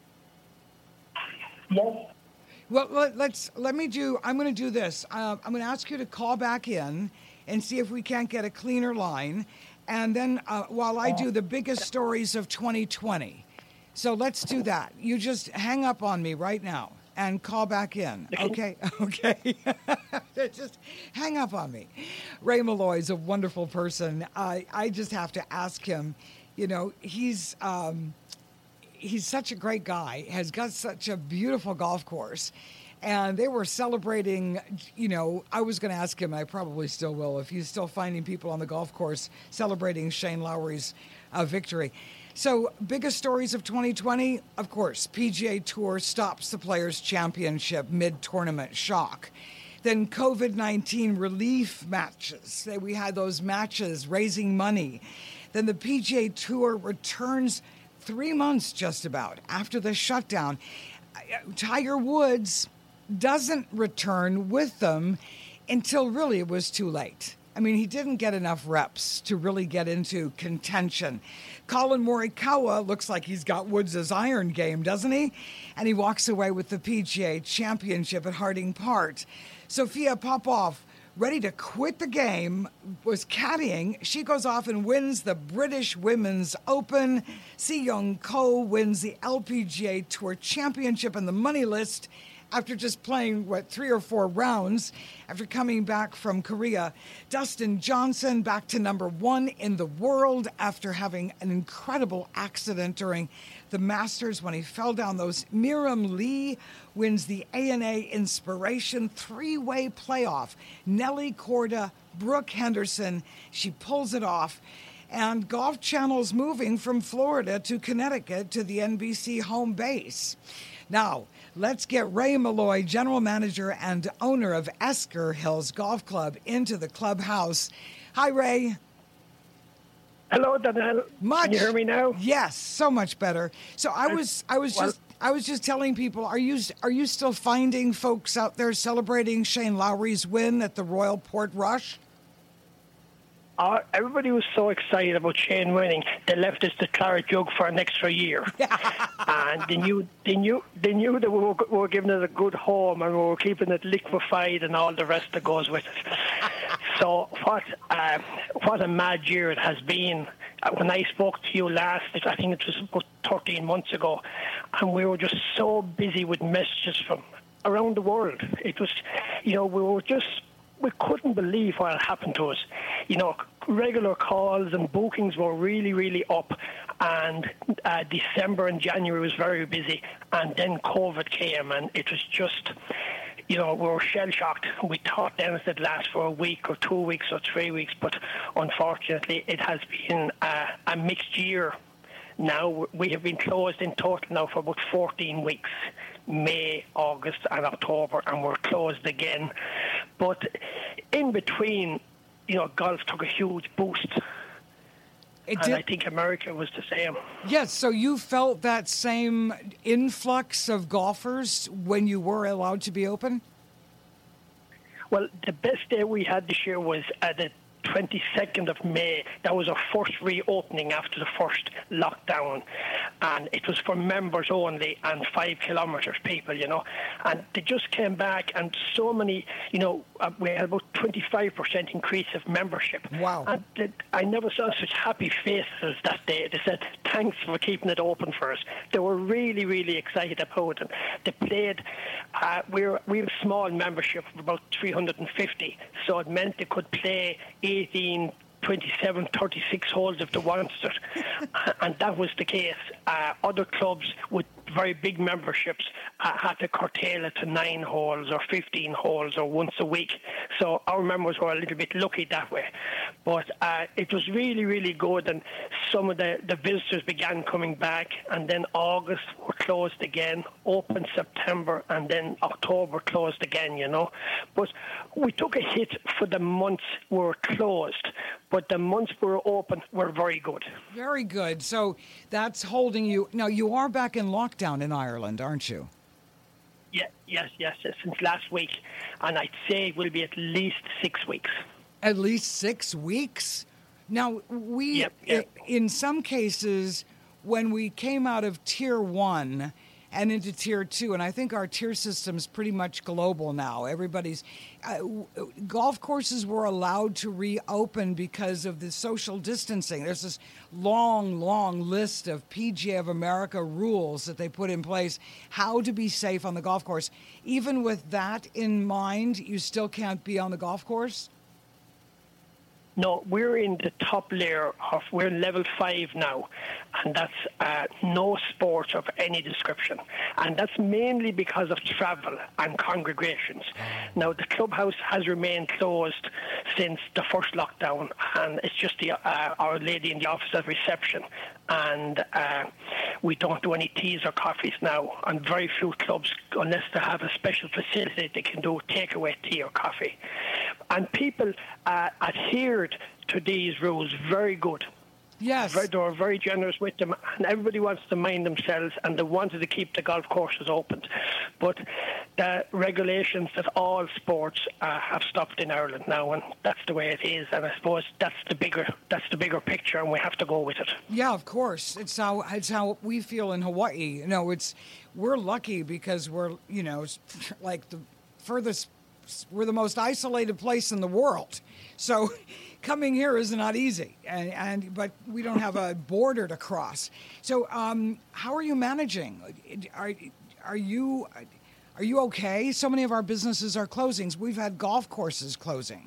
S8: Yes.
S3: Well, I'm going to do this. I'm going to ask you to call back in and see if we can't get a cleaner line. And then while I do the biggest stories of 2020. So let's do that. You just hang up on me right now and call back in. Okay? Okay. Just hang up on me. Ray Malloy is a wonderful person. I just have to ask him, he's such a great guy, has got such a beautiful golf course. And they were celebrating, I was going to ask him, and I probably still will, if he's still finding people on the golf course celebrating Shane Lowry's victory. So, biggest stories of 2020, of course, PGA Tour stops the Players' Championship mid-tournament shock. Then COVID-19 relief matches. We had those matches raising money. Then the PGA Tour returns 3 months just about after the shutdown. Tiger Woods doesn't return with them until really it was too late. I mean, he didn't get enough reps to really get into contention. Colin Morikawa looks like he's got Woods' iron game, doesn't he? And he walks away with the PGA Championship at Harding Park. Sophia Popov, ready to quit the game, was caddying. She goes off and wins the British Women's Open. Si Young Ko wins the LPGA Tour Championship in the money list after just playing, 3 or 4 rounds after coming back from Korea. Dustin Johnson back to number 1 in the world after having an incredible accident during the Masters when he fell down those. Miriam Lee wins the ANA Inspiration 3-way playoff. Nelly Korda, Brooke Henderson, she pulls it off. And Golf Channel's moving from Florida to Connecticut to the NBC home base. Now, let's get Ray Malloy, general manager and owner of Esker Hills Golf Club, into the clubhouse. Hi, Ray.
S8: Hello, Danielle.
S3: Much.
S8: Can you hear me now?
S3: Yes, so much better. So I was just telling people, are you still finding folks out there celebrating Shane Lowry's win at the Royal Portrush?
S8: Everybody was so excited about Shane winning, they left us the claret jug for an extra year. And they knew that we were giving it a good home and we were keeping it liquefied and all the rest that goes with it. So what a mad year it has been. When I spoke to you last, I think it was about 13 months ago, and we were just so busy with messages from around the world. It was, we couldn't believe what had happened to us. regular calls and bookings were really, really up, and December and January was very busy, and then COVID came, and it was just, we were shell-shocked. We thought then it'd last for a week or 2 weeks or 3 weeks, but unfortunately it has been a mixed year. Now we have been closed in total now for about 14 weeks, May, August and October, and we're closed again. But in between, golf took a huge boost. I think America was the same.
S3: Yes, so you felt that same influx of golfers when you were allowed to be open?
S8: Well, the best day we had this year was the 22nd of May. That was our first reopening after the first lockdown, and it was for members only and 5 kilometres people, and they just came back, and so many, we had about 25% increase of membership.
S3: Wow.
S8: And I never saw such happy faces that day. They said, thanks for keeping it open for us. They were really, really excited about it. They played, we have a small membership of about 350, so it meant they could play 18, 27, 36 holes if they wanted it. And that was the case. Other clubs with very big memberships had to curtail it to 9 holes or 15 holes or once a week. So our members were a little bit lucky that way. But it was really, really good, and some of the visitors began coming back, and then August were closed again, open September, and then October closed again, But we took a hit for the months we were closed, but the months we were open were very good.
S3: Very good. So that's holding you. Now, you are back in lockdown in Ireland, aren't you?
S8: Yeah, yes, since last week. And I'd say it will be at least 6 weeks.
S3: At least 6 weeks? Now, in some cases, when we came out of Tier 1 and into Tier 2, and I think our tier system's pretty much global now. Everybody's golf courses were allowed to reopen because of the social distancing. There's this long, long list of PGA of America rules that they put in place, how to be safe on the golf course. Even with that in mind, you still can't be on the golf course?
S8: No, we're in the top layer we're level 5 now, and that's no sport of any description. And that's mainly because of travel and congregations. Now, the clubhouse has remained closed since the first lockdown, and it's just our lady in the office at reception. And we don't do any teas or coffees now, and very few clubs, unless they have a special facility, they can do takeaway tea or coffee. And people adhered to these rules very good.
S3: Yes.
S8: They were very generous with them, and everybody wants to mind themselves, and they wanted to keep the golf courses open. But the regulations that all sports have stopped in Ireland now, and that's the way it is. And I suppose that's the bigger picture, and we have to go with it.
S3: Yeah, of course. It's how we feel in Hawaii. We're lucky because we're like the furthest. We're the most isolated place in the world, so coming here is not easy. But we don't have a border to cross. So, how are you managing? Are you okay? So many of our businesses are closing. We've had golf courses closing.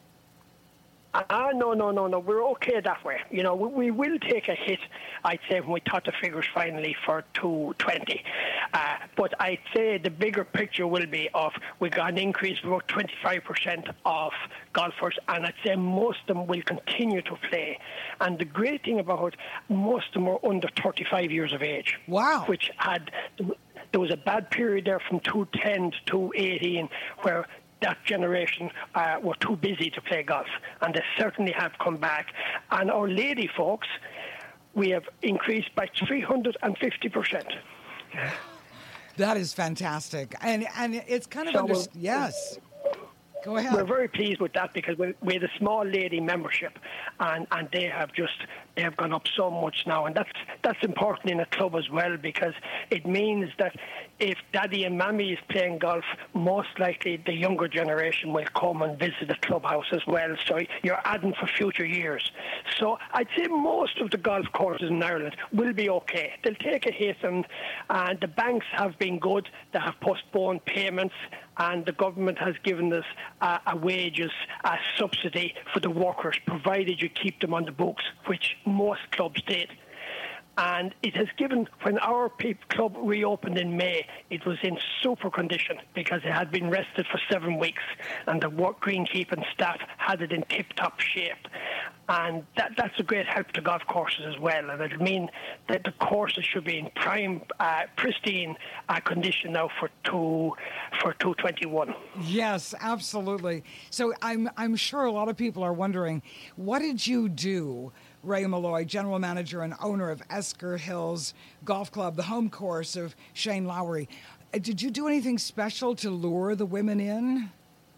S8: No. We're okay that way. We will take a hit, I'd say, when we thought the figures finally for 220. But I'd say the bigger picture will be we got an increase of about 25% of golfers, and I'd say most of them will continue to play. And the great thing about most of them are under 35 years of age.
S3: Wow.
S8: There was a bad period there from 2010 to 2018 where that generation were too busy to play golf, and they certainly have come back. And our lady folks, we have increased by 350%.
S3: That is fantastic, and it's kind of yes. Go ahead.
S8: We're very pleased with that because we had a small lady membership, and they have gone up so much now, and that's important in a club as well, because it means that if Daddy and Mammy is playing golf, most likely the younger generation will come and visit the clubhouse as well. So you're adding for future years. So I'd say most of the golf courses in Ireland will be okay. They'll take a hit, and the banks have been good. They have postponed payments, and the government has given us a wages subsidy for the workers, provided you keep them on the books, which most clubs did. And it has given, when our club reopened in May, it was in super condition because it had been rested for 7 weeks, and the greenkeeping staff had it in tip-top shape. And that's a great help to golf courses as well. And it'll mean that the courses should be in prime, pristine condition now for 2021.
S3: Yes, absolutely. So I'm sure a lot of people are wondering, what did you do, Ray Malloy, general manager and owner of Esker Hills Golf Club, the home course of Shane Lowry? Did you do anything special to lure the women in?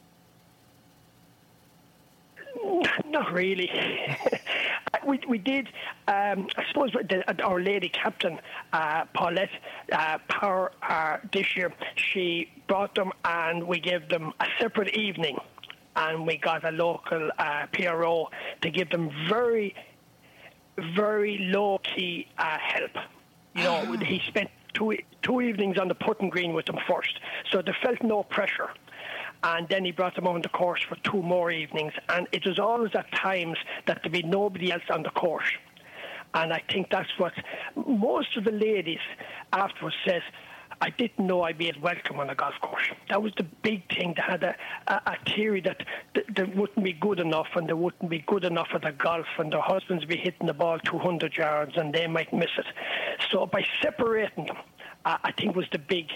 S8: Not really. We did, I suppose, our lady captain, Paulette Power, this year, she brought them and we gave them a separate evening, and we got a local PRO to give them very, very low-key help. You know, he spent two evenings on the putting green with them first, so they felt no pressure. And then he brought them on the course for 2 more evenings. And it was always at times that there'd be nobody else on the course. And I think that's what most of the ladies afterwards says, I didn't know I'd be welcome on a golf course. That was the big thing. They had a theory that they wouldn't be good enough, and they wouldn't be good enough at the golf, and their husbands be hitting the ball 200 yards and they might miss it. So by separating them, I think was the big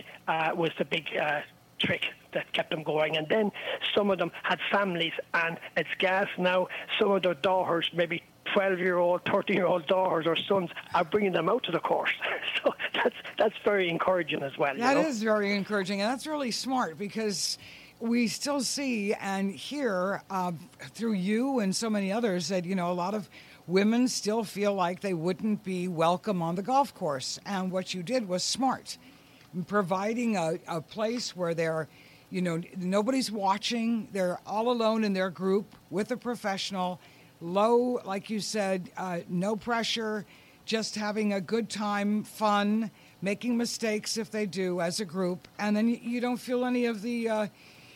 S8: trick that kept them going. And then some of them had families, and it's gas now. Some of their daughters, maybe 12-year-old, 13-year-old daughters or sons, are bringing them out to the course. So that's very encouraging as well.
S3: That is very encouraging, and that's really smart, because we still see and hear through you and so many others that, you know, a lot of women still feel like they wouldn't be welcome on the golf course. And what you did was smart, providing a place where they're, you know, nobody's watching. They're all alone in their group with a professional, low, like you said, no pressure, just having a good time, fun, making mistakes if they do as a group. And then you don't feel any of the,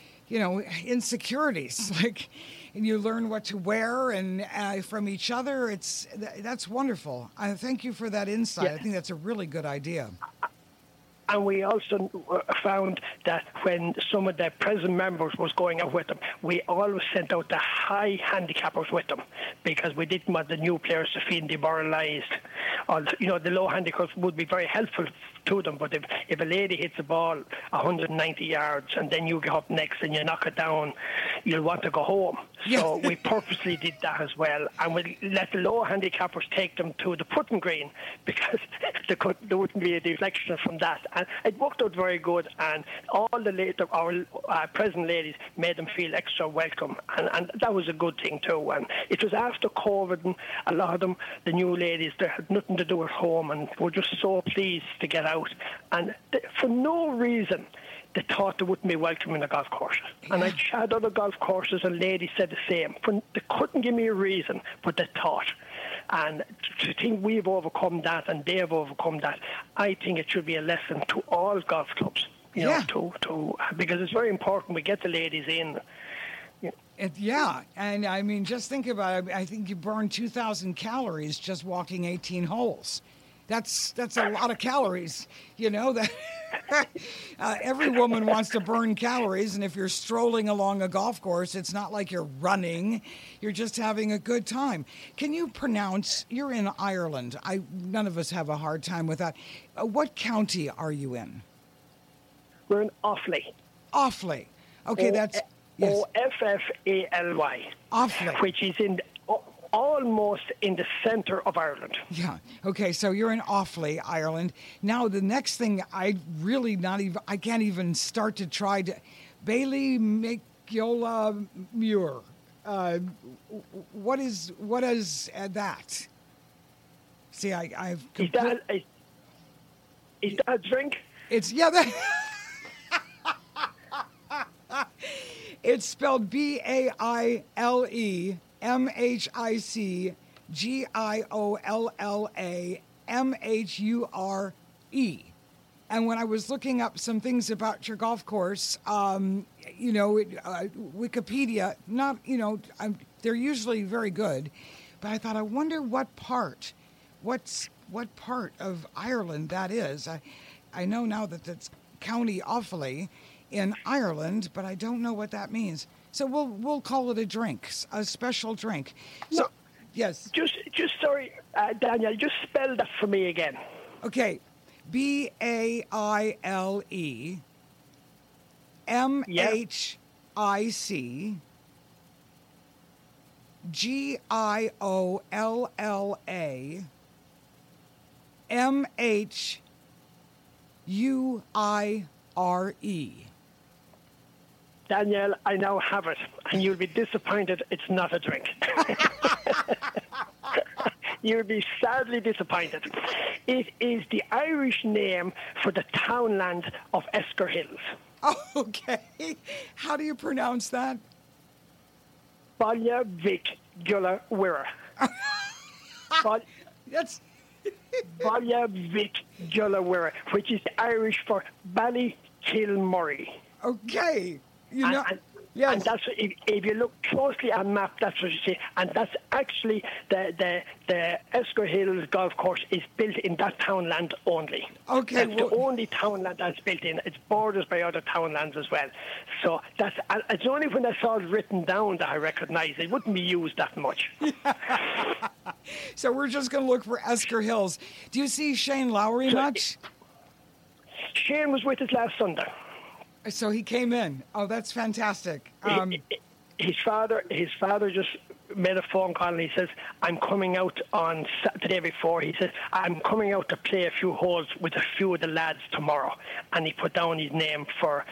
S3: insecurities. And you learn what to wear and from each other. That's wonderful. I thank you for that insight. Yeah. I think that's a really good idea.
S8: And we also found that when some of the present members was going out with them, we always sent out the high handicappers with them, because we didn't want the new players to feel demoralised. The low handicappers would be very helpful to them, but if a lady hits a ball 190 yards and then you get up next and you knock it down, you'll want to go home. Yes. So we purposely did that as well, and we let the low handicappers take them to the putting green, because there wouldn't be a deflection from that. And it worked out very good, and all our present ladies made them feel extra welcome, and that was a good thing too. And it was after COVID, and a lot of them, the new ladies, they had nothing to do at home and were just so pleased to get out, and for no reason they thought they wouldn't be welcome in a golf course. Yeah. And I had other golf courses and ladies said the same. They couldn't give me a reason, but they thought. And to think we've overcome that and they've overcome that, I think it should be a lesson to all golf clubs. You know, because it's very important we get the ladies in.
S3: And I mean, just think about it. I think you burn 2,000 calories just walking 18 holes. That's a lot of calories, you know. That every woman wants to burn calories, and if you're strolling along a golf course, it's not like you're running. You're just having a good time. Can you pronounce? You're in Ireland. None of us have a hard time with that. What county are you in?
S8: We're in Offaly.
S3: Offaly. Okay, that's yes.
S8: Offally.
S3: Offaly,
S8: which is almost in the centre of Ireland.
S3: Yeah. Okay, so you're in Offaly, Ireland. Now, the next thing I can't even start to try to... Bailey Maciola Muir. What is that? See, I've...
S8: Is that a drink?
S3: It's, yeah, it's spelled BAILEMHICGIOLLAMHURE. And when I was looking up some things about your golf course, Wikipedia, they're usually very good, but I thought, I wonder what part of Ireland that is. I know now that it's County Offaly in Ireland, but I don't know what that means. So we'll call it a drink, a special drink. So, no, yes.
S8: Just sorry, Daniel, just spell that for me again.
S3: Okay. BAILEMHICGIOLLAMHURE.
S8: Daniel, I now have it, and you'll be disappointed it's not a drink. You'll be sadly disappointed. It is the Irish name for the townland of Esker Hills.
S3: Oh, okay. How do you pronounce that?
S8: Baile Vic Gula Wirra.
S3: That's
S8: Baile Vic Gula Wirra, which is Irish for Ballykilmurray.
S3: Okay.
S8: Yes. And that's, if you look closely at a map, that's what you see. And that's actually the Esker Hills golf course is built in that townland only.
S3: Okay.
S8: It's the only townland that's built in. It's borders by other townlands as well. So it's only when I saw it written down that I recognised it. It wouldn't be used that much.
S3: So we're just going to look for Esker Hills. Do you see Shane Lowry much?
S8: Shane was with us last Sunday.
S3: So he came in. Oh, that's fantastic.
S8: His father just made a phone call and he says, I'm coming out on the day before. He says, I'm coming out to play a few holes with a few of the lads tomorrow. And he put down his name on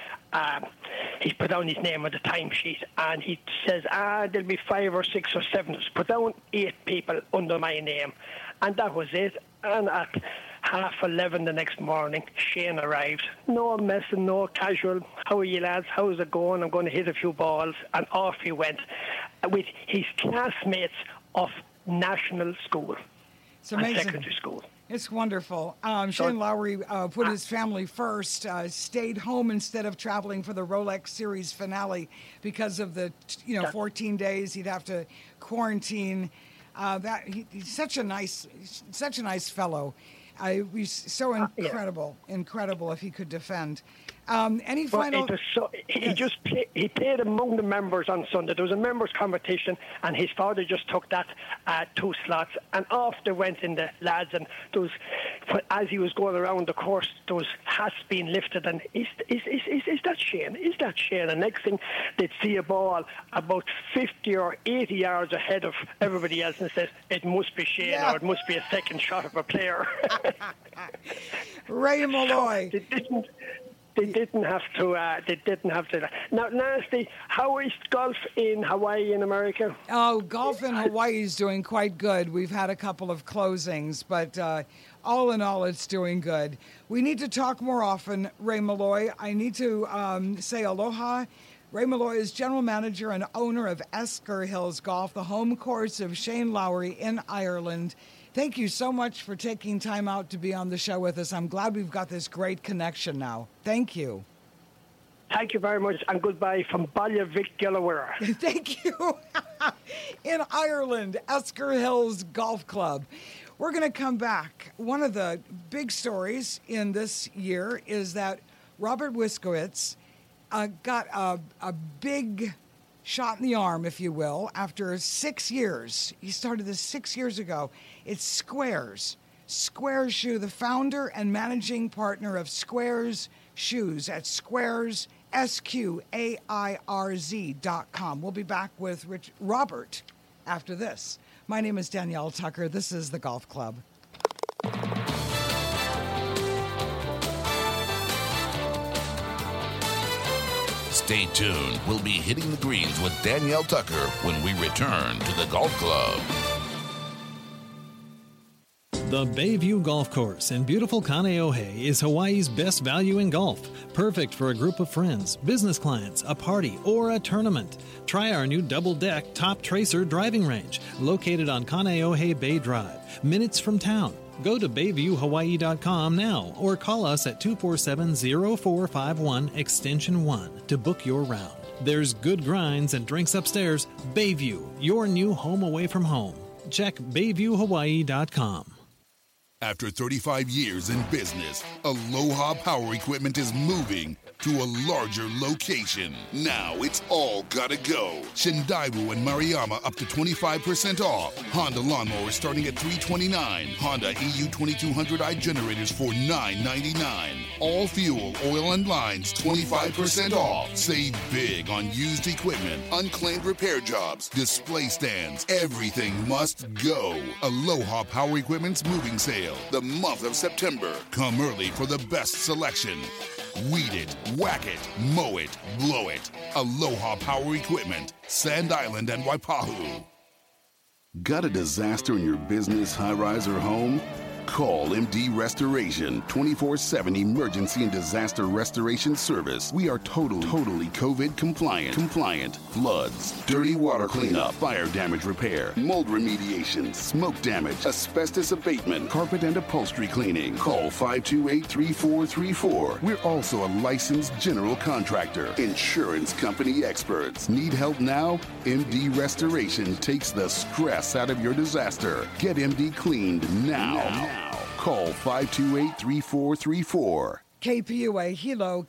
S8: the timesheet. And he says, there'll be 5 or 6 or 7. Put down 8 people under my name. And that was it. And at 11:30 the next morning, Shane arrived. No messing, no casual. How are you lads? How's it going? I'm going to hit a few balls. And off he went with his classmates of national school and secondary school.
S3: It's wonderful. Shane Lowry put his family first, stayed home instead of traveling for the Rolex Series finale because of the 14 days he'd have to quarantine. He's such a nice fellow. He's so incredible if he could defend. Any final?
S8: He played among the members on Sunday. There was a members competition, and his father just took that 2 slots, and off they went in the lads. And those, as he was going around the course, those hats being lifted, and is that Shane? Is that Shane? And next thing, they'd see a ball about 50 or 80 yards ahead of everybody else, and said, "It must be Shane, or it must be a second shot of a player."
S3: Ray Malloy.
S8: They didn't have to. Now, Nasty, how is golf in Hawaii in America?
S3: Oh, golf in Hawaii is doing quite good. We've had a couple of closings, but all in all, it's doing good. We need to talk more often, Ray Malloy. I need to say aloha. Ray Malloy is general manager and owner of Esker Hills Golf, the home course of Shane Lowry in Ireland. Thank you so much for taking time out to be on the show with us. I'm glad we've got this great connection now. Thank you.
S8: Thank you very much, and goodbye from Baile Vic Gula Wirra.
S3: Thank you. In Ireland, Esker Hills Golf Club. We're going to come back. One of the big stories in this year is that Robert Wiskowitz got a big shot in the arm, if you will, after 6 years. He started this 6 years ago. It's Squares. Squares Shoe, the founder and managing partner of Squares Shoes at Squares, SQAIRZ.com. We'll be back with Robert after this. My name is Danielle Tucker. This is The Golf Club.
S1: Stay tuned. We'll be hitting the greens with Danielle Tucker when we return to the Golf Club.
S9: The Bayview Golf Course in beautiful Kaneohe is Hawaii's best value in golf. Perfect for a group of friends, business clients, a party, or a tournament. Try our new double-deck Top Tracer driving range, located on Kaneohe Bay Drive, minutes from town. Go to BayviewHawaii.com now or call us at 247-0451 extension 1 to book your round. There's good grinds and drinks upstairs. Bayview, your new home away from home. Check BayviewHawaii.com.
S1: After 35 years in business, Aloha Power Equipment is moving to a larger location. Now it's all gotta go. Shindaibu and Mariama up to 25% off. Honda lawnmowers starting at $329. Honda EU 2200i generators for $999. All fuel, oil, and lines 25% off. Save big on used equipment, unclaimed repair jobs, display stands. Everything must go. Aloha Power Equipment's moving sale. The month of September. Come early for the best selection. Weed it, whack it, mow it, blow it. Aloha Power Equipment, Sand Island and Waipahu.
S7: Got a disaster in your business, high-rise, or home? Call MD Restoration, 24/7 emergency and disaster restoration service. We are totally COVID compliant. Floods, dirty water cleanup, fire damage repair, mold remediation, smoke damage, asbestos abatement, carpet and upholstery cleaning. Call 528-3434. We're also a licensed general contractor. Insurance company experts. Need help now? MD Restoration takes the stress out of your disaster. Get MD cleaned now. Call 528-3434.
S3: KPUA Hilo,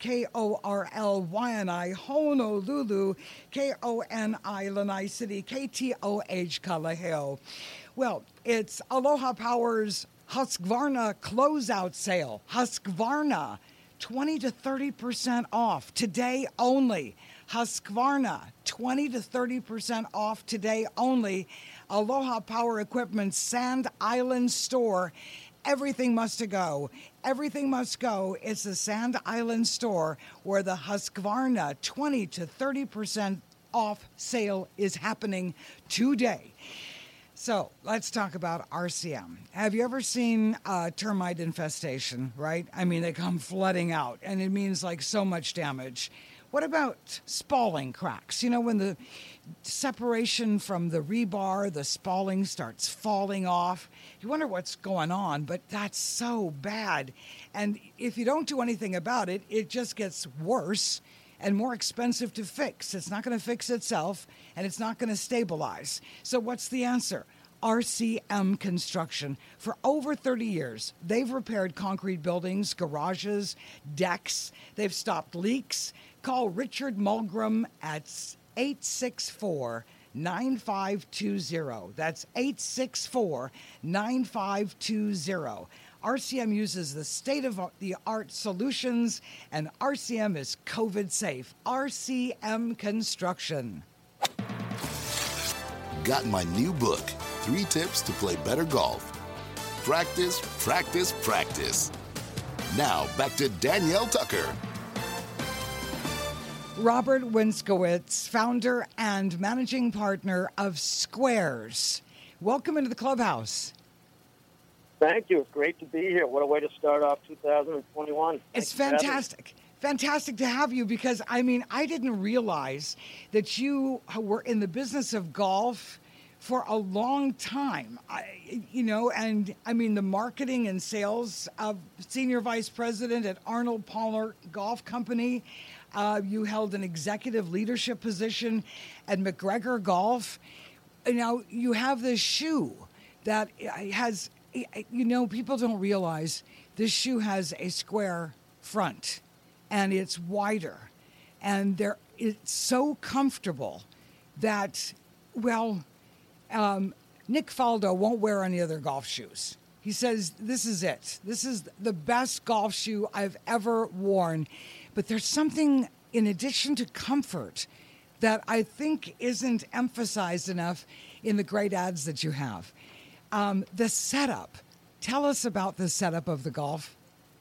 S3: KORL-YNI Honolulu, KONI Lanai City, KTOH Kalaheo. Well, it's Aloha Power's Husqvarna closeout sale. Husqvarna, 20 to 30% off today only. Husqvarna, 20 to 30% off today only. Aloha Power Equipment Sand Island store. Everything must go. Everything must go. It's the Sand Island store where the Husqvarna 20 to 30% off sale is happening today. So let's talk about RCM. Have you ever seen termite infestation, right? I mean, they come flooding out, and it means like so much damage. What about spalling cracks? You know, when the separation from the rebar, the spalling starts falling off. You wonder what's going on, but that's so bad. And if you don't do anything about it, it just gets worse and more expensive to fix. It's not going to fix itself, and it's not going to stabilize. So what's the answer? RCM Construction. For over 30 years, they've repaired concrete buildings, garages, decks. They've stopped leaks. Call Richard Mulgrim at 864-9520. That's 864-9520. RCM uses the state-of-the-art solutions, and RCM is COVID safe. RCM Construction.
S1: Got my new book, 3 Tips to Play Better Golf. Practice, practice, practice. Now back to Danielle Tucker.
S3: Robert Winskowitz, founder and managing partner of Squares. Welcome into the clubhouse.
S8: Thank you. It's great to be here. What a way to start off 2021.
S3: It's fantastic. Fantastic to have you because, I mean, I didn't realize that you were in the business of golf for a long time, and I mean, the marketing and sales of senior vice president at Arnold Palmer Golf Company. You held an executive leadership position at McGregor Golf. Now, you have this shoe that has, people don't realize this shoe has a square front and it's wider. And it's so comfortable that, Nick Faldo won't wear any other golf shoes. He says, this is it. This is the best golf shoe I've ever worn. But there's something, in addition to comfort, that I think isn't emphasized enough in the great ads that you have. The setup. Tell us about the setup of the golf.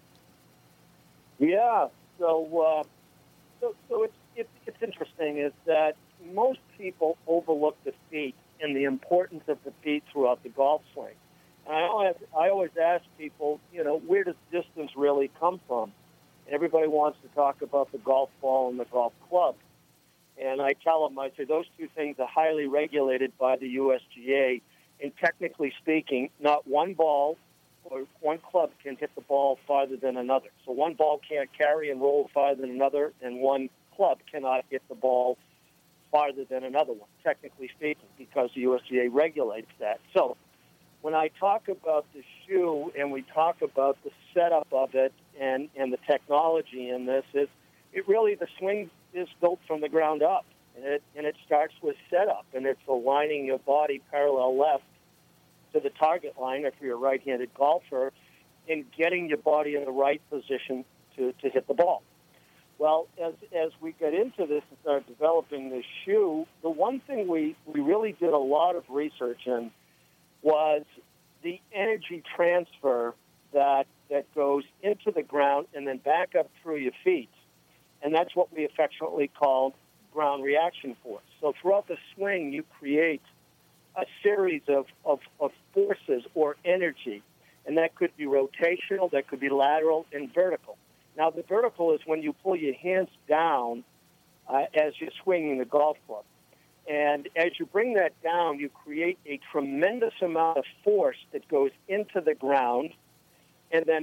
S8: Yeah, so it's interesting is that most people overlook the feet and the importance of the feet throughout the golf swing.
S10: I always ask people, where does distance really come from? Everybody wants to talk about the golf ball and the golf club. And I tell them, I say, those two things are highly regulated by the USGA. And technically speaking, not one ball or one club can hit the ball farther than another. So one ball can't carry and roll farther than another, and one club cannot hit the ball farther than another one, technically speaking, because the USGA regulates that. So when I talk about the shoe and we talk about the setup of it and the technology in this, it really, the swing is built from the ground up. And it starts with setup, and it's aligning your body parallel left to the target line if you're a right-handed golfer, and getting your body in the right position to hit the ball. Well, as we get into this and start developing this shoe, the one thing we really did a lot of research in was the energy transfer that goes into the ground and then back up through your feet. And that's what we affectionately called ground reaction force. So throughout the swing, you create a series of forces or energy, and that could be rotational, that could be lateral, and vertical. Now, the vertical is when you pull your hands down as you're swinging the golf club. And as you bring that down, you create a tremendous amount of force that goes into the ground and then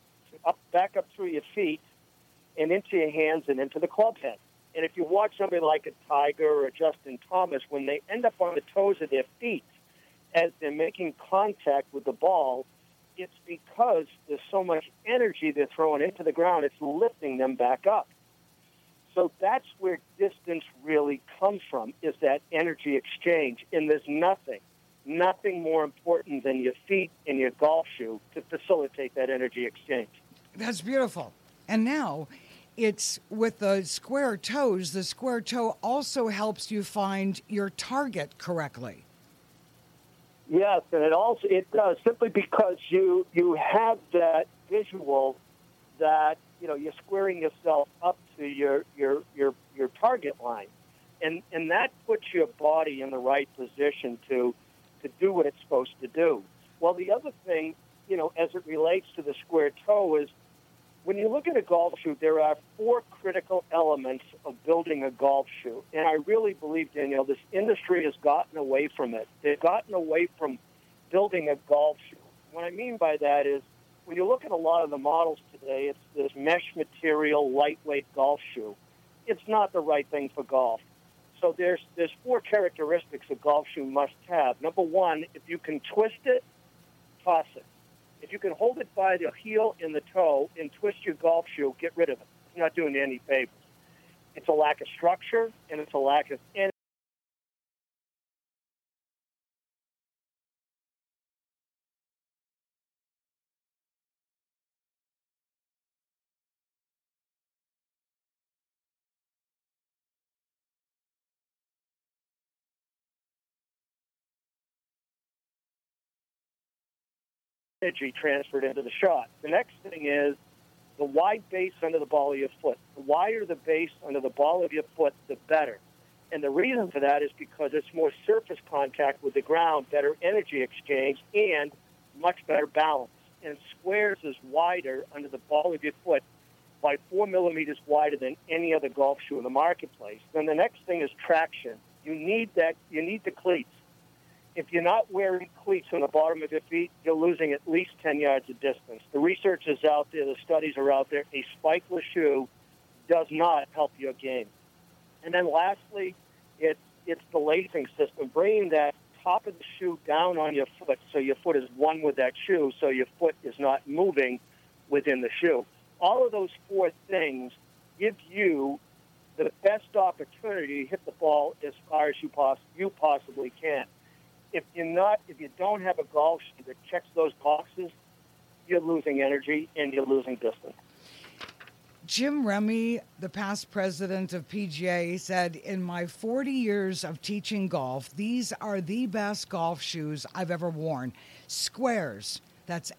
S10: back up through your feet and into your hands and into the club head. And if you watch somebody like a Tiger or a Justin Thomas, when they end up on the toes of their feet as they're making contact with the ball, it's because there's so much energy they're throwing into the ground, it's lifting them back up. So that's where distance really comes from, is that energy exchange. And there's nothing more important than your feet and your golf shoe to facilitate that energy exchange.
S3: That's beautiful. And now it's with the square toes. The square toe also helps you find your target correctly.
S10: Yes, and it does, simply because you have that visual that you're squaring yourself up to your target line, and that puts your body in the right position to do what it's supposed to do. Well, the other thing, as it relates to the square toe is, when you look at a golf shoe, there are 4 critical elements of building a golf shoe. And I really believe, Danielle, this industry has gotten away from it. They've gotten away from building a golf shoe. What I mean by that is, when you look at a lot of the models today, it's this mesh material, lightweight golf shoe. It's not the right thing for golf. So there's 4 characteristics a golf shoe must have. Number 1, if you can twist it, toss it. If you can hold it by the heel and the toe and twist your golf shoe, get rid of it. It's not doing you any favors. It's a lack of structure, and it's a lack of energy. Energy transferred into the shot. The next thing is the wide base under the ball of your foot. The wider the base under the ball of your foot, the better. And the reason for that is because it's more surface contact with the ground, better energy exchange, and much better balance. And squares is wider under the ball of your foot by 4 millimeters wider than any other golf shoe in the marketplace. Then the next thing is traction. You need the cleats. If you're not wearing cleats on the bottom of your feet, you're losing at least 10 yards of distance. The research is out there. The studies are out there. A spikeless shoe does not help your game. And then lastly, it's the lacing system, bringing that top of the shoe down on your foot so your foot is one with that shoe, so your foot is not moving within the shoe. All of those 4 things give you the best opportunity to hit the ball as far as you possibly can. If you don't have a golf shoe that checks those boxes, you're losing energy and you're losing distance.
S3: Jim Remy, the past president of PGA, said, "In my 40 years of teaching golf, these are the best golf shoes I've ever worn. Squares, that's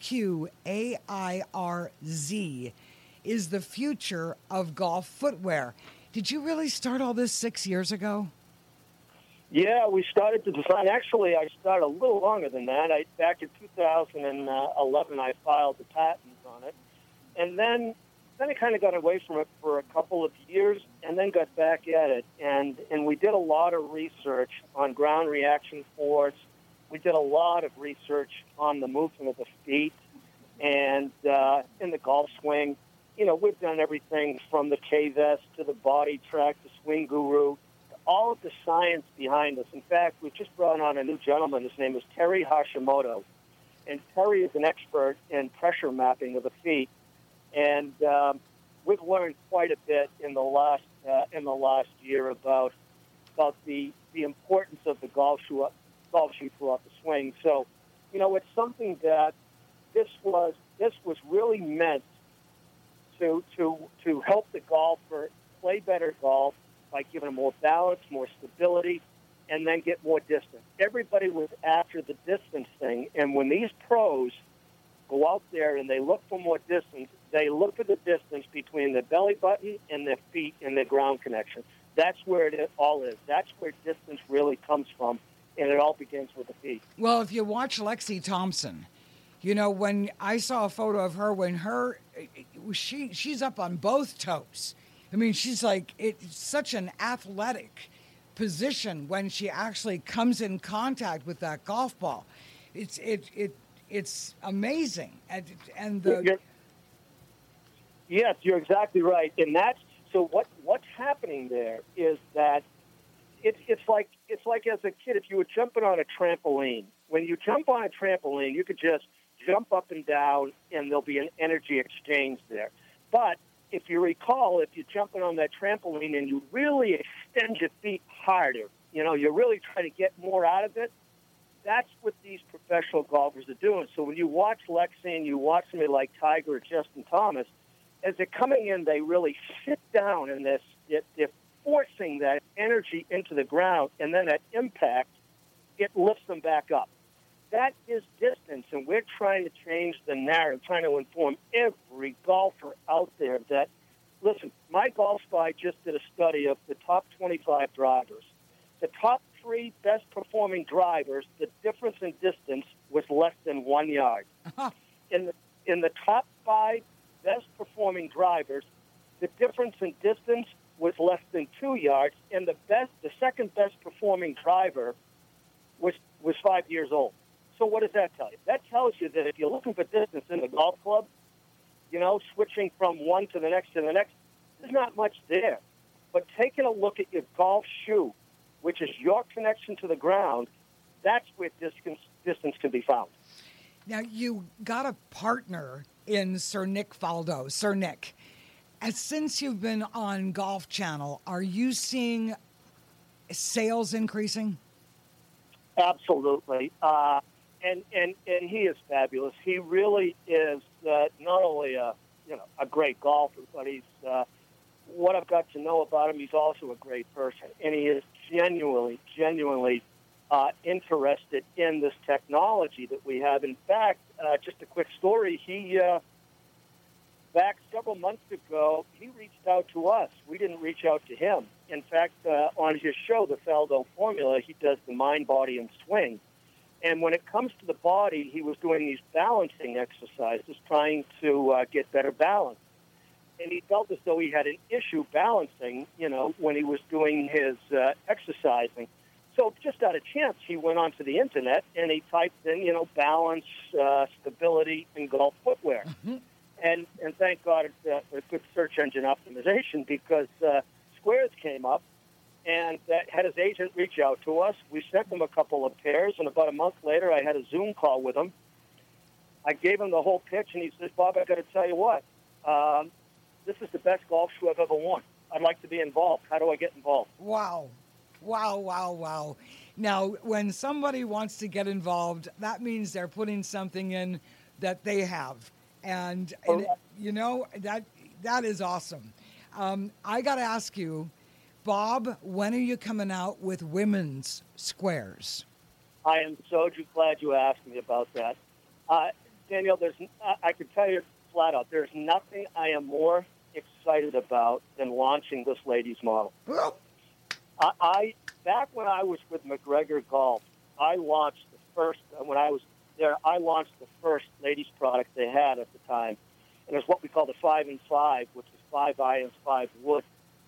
S3: SQAIRZ, is the future of golf footwear." Did you really start all this 6 years ago?
S10: Yeah, we started to design. Actually, I started a little longer than that. Back in 2011, I filed the patents on it. And then I kind of got away from it for a couple of years and then got back at it. And we did a lot of research on ground reaction force. We did a lot of research on the movement of the feet and in the golf swing. You know, we've done everything from the K-Vest to the Body Track to Swing Guru, all of the science behind this. In fact, we just brought on a new gentleman. His name is Terry Hashimoto. And Terry is an expert in pressure mapping of the feet. And we've learned quite a bit in the last year about the importance of the golf shoe throughout the swing. So, you know, it's something that this was really meant to help the golfer play better golf by giving them more balance, more stability, and then get more distance. Everybody was after the distance thing, and when these pros go out there and they look for more distance, they look for the distance between the belly button and their feet and their ground connection. That's where it all is. That's where distance really comes from, and it all begins with the feet.
S3: Well, if you watch Lexi Thompson, you know, when I saw a photo of her, she's up on both toes. I mean, she's like, it's such an athletic position when she actually comes in contact with that golf ball. It's amazing.
S10: Yes, you're exactly right. And that's so what's happening there is that it's like as a kid, if you were jumping on a trampoline. When you jump on a trampoline, you could just jump up and down, and there'll be an energy exchange there. But if you recall, if you're jumping on that trampoline and you really extend your feet harder, you know, you're really trying to get more out of it, that's what these professional golfers are doing. So when you watch Lexi and you watch somebody like Tiger or Justin Thomas, as they're coming in, they really sit down and they're forcing that energy into the ground, and then that impact, it lifts them back up. That is distance, and we're trying to change the narrative, trying to inform every golfer out there that, listen, my Golf Spy just did a study of the top 25 drivers. The top 3 best-performing drivers, the difference in distance was less than 1 yard. In the top 5 best-performing drivers, the difference in distance was less than 2 yards, and the second best-performing driver was 5 years old. So what does that tell you? That tells you that if you're looking for distance in the golf club, you know, switching from one to the next, there's not much there. But taking a look at your golf shoe, which is your connection to the ground, that's where distance can be found.
S3: Now, you got a partner in Sir Nick Faldo. Sir Nick, since you've been on Golf Channel, are you seeing sales increasing?
S10: Absolutely. And he is fabulous. He really is not only a great golfer, but he's what I've got to know about him. He's also a great person, and he is genuinely interested in this technology that we have. In fact, just a quick story. He back several months ago, he reached out to us. We didn't reach out to him. In fact, on his show, the Faldo Formula, he does the mind, body, and swing. And when it comes to the body, he was doing these balancing exercises, trying to get better balance. And he felt as though he had an issue balancing, you know, when he was doing his exercising. So just out of chance, he went onto the Internet and he typed in, you know, balance, stability, and golf footwear. Mm-hmm. And thank God it's a good search engine optimization, because Squares came up and had his agent reach out to us. We sent him a couple of pairs, and about a month later, I had a Zoom call with him. I gave him the whole pitch, and he says, Bob, I got to tell you what, this is the best golf shoe I've ever worn. I'd like to be involved. How do I get involved?
S3: Wow. Now, when somebody wants to get involved, that means they're putting something in that they have. And you know, that is awesome. I got to ask you, Bob, when are you coming out with women's squares?
S10: I am so glad you asked me about that. Daniel, I can tell you flat out, there's nothing I am more excited about than launching this lady's model. back when I was with McGregor Golf, I launched the first, when I was there, I launched the first ladies product they had at the time. And it's what we call the 5 and 5, which is 5 irons, 5 wood.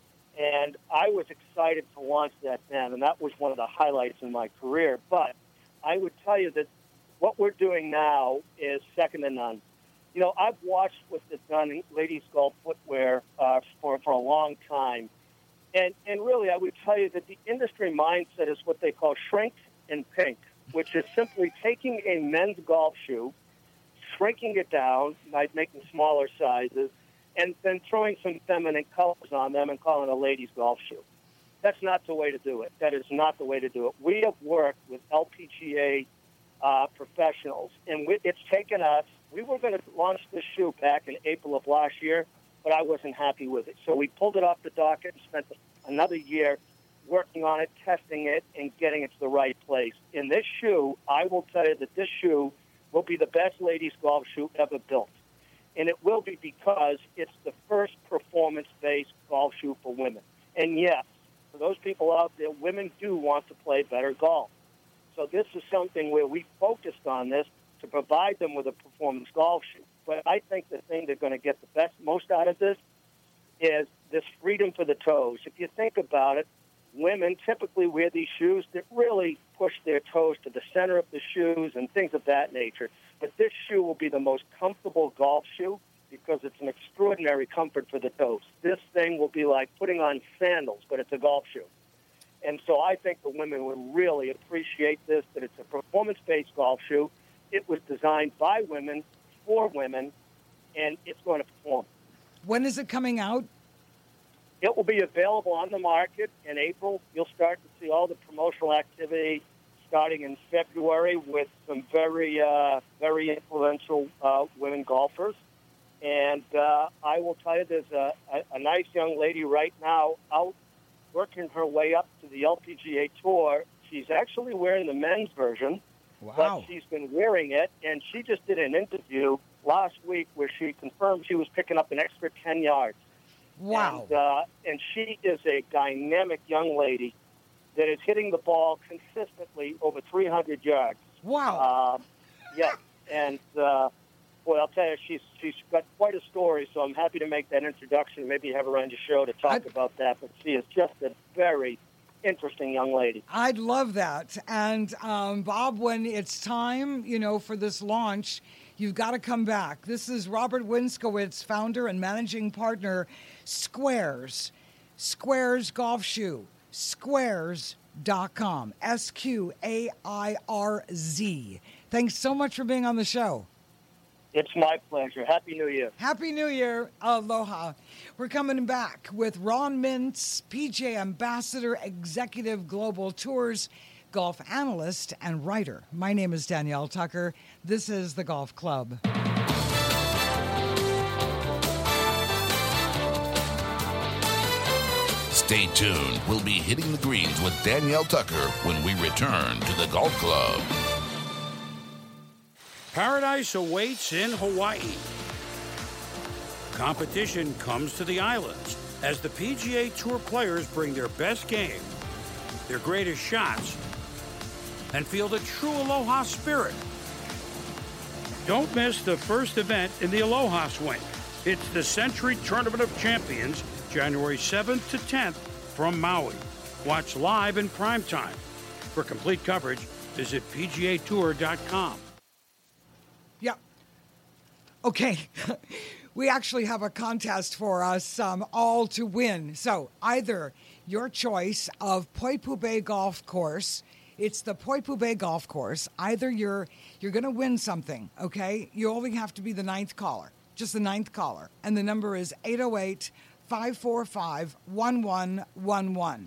S10: And I was excited to launch that then, and that was one of the highlights in my career. But I would tell you that what we're doing now is second to none. You know, I've watched what they've done in ladies golf footwear for a long time. And really, I would tell you that the industry mindset is what they call shrink and pink, which is simply taking a men's golf shoe, shrinking it down, like making smaller sizes, and then throwing some feminine colors on them and calling it a ladies golf shoe. That's not the way to do it. That is not the way to do it. We have worked with LPGA professionals, and it's taken us. We were going to launch this shoe back in April of last year, but I wasn't happy with it. So we pulled it off the docket and spent another year working on it, testing it, and getting it to the right place. In this shoe, I will tell you that this shoe will be the best ladies golf shoe ever built. And it will be because it's the first performance-based golf shoe for women. And yes, for those people out there, women do want to play better golf. So this is something where we focused on this to provide them with a performance golf shoe. But I think the thing they're going to get the most out of this is this freedom for the toes. If you think about it, women typically wear these shoes that really push their toes to the center of the shoes and things of that nature. But this shoe will be the most comfortable golf shoe because it's an extraordinary comfort for the toes. This thing will be like putting on sandals, but it's a golf shoe. And so I think the women will really appreciate this, that it's a performance-based golf shoe. It was designed by women, for women, and it's going to perform.
S3: When is it coming out?
S10: It will be available on the market in April. You'll start to see all the promotional activity starting in February with some very influential women golfers. And I will tell you, there's a nice young lady right now out working her way up to the LPGA Tour. She's actually wearing the men's version, but she's been wearing it. And she just did an interview last week where she confirmed she was picking up an extra 10 yards.
S3: Wow.
S10: And she is a dynamic young lady that is hitting the ball consistently over 300 yards.
S3: Wow.
S10: Yeah. And, boy, I'll tell you, she's got quite a story, so I'm happy to make that introduction, maybe have her on your show to talk about that. But she is just a very interesting young lady.
S3: I'd love that. And, Bob, when it's time, for this launch, you've got to come back. This is Robert Winskowitz, founder and managing partner, Squairz Golf Shoe, squairz.com, SQAIRZ. Thanks so much for being on the show.
S10: It's my pleasure. Happy New Year.
S3: Happy New Year. Aloha. We're coming back with Ron Mintz, PGA Ambassador, Executive Global Tours, golf analyst and writer. My name is Danielle Tucker. This is The Golf Club.
S1: Stay tuned. We'll be hitting the greens with Danielle Tucker when we return to the Golf Club.
S6: Paradise awaits in Hawaii. Competition comes to the islands as the PGA Tour players bring their best game, their greatest shots, and feel the true Aloha spirit. Don't miss the first event in the Aloha Swing. It's the Century Tournament of Champions, January 7th to 10th from Maui. Watch live in prime time. For complete coverage, visit PGAtour.com.
S3: Yep. Okay. We actually have a contest for us all to win. So either your choice of Poipu Bay Golf Course. It's the Poipu Bay Golf Course. Either you're going to win something, okay? You only have to be the ninth caller, just the ninth caller. And the number is 808-545-1111.